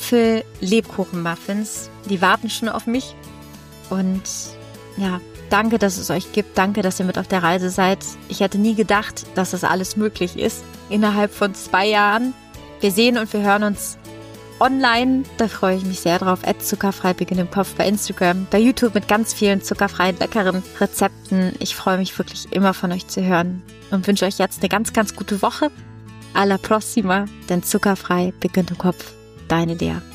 Apfel-Lebkuchen-Muffins. Die warten schon auf mich. Und ja, danke, dass es euch gibt. Danke, dass ihr mit auf der Reise seid. Ich hätte nie gedacht, dass das alles möglich ist. Innerhalb von zwei Jahren. Wir sehen und wir hören uns online. Da freue ich mich sehr drauf. at zuckerfrei Beginn im Kopf bei Instagram, bei YouTube mit ganz vielen zuckerfreien, leckeren Rezepten. Ich freue mich wirklich immer von euch zu hören und wünsche euch jetzt eine ganz, ganz gute Woche. Alla prossima, denn zuckerfrei beginnt im Kopf. Deine Lea.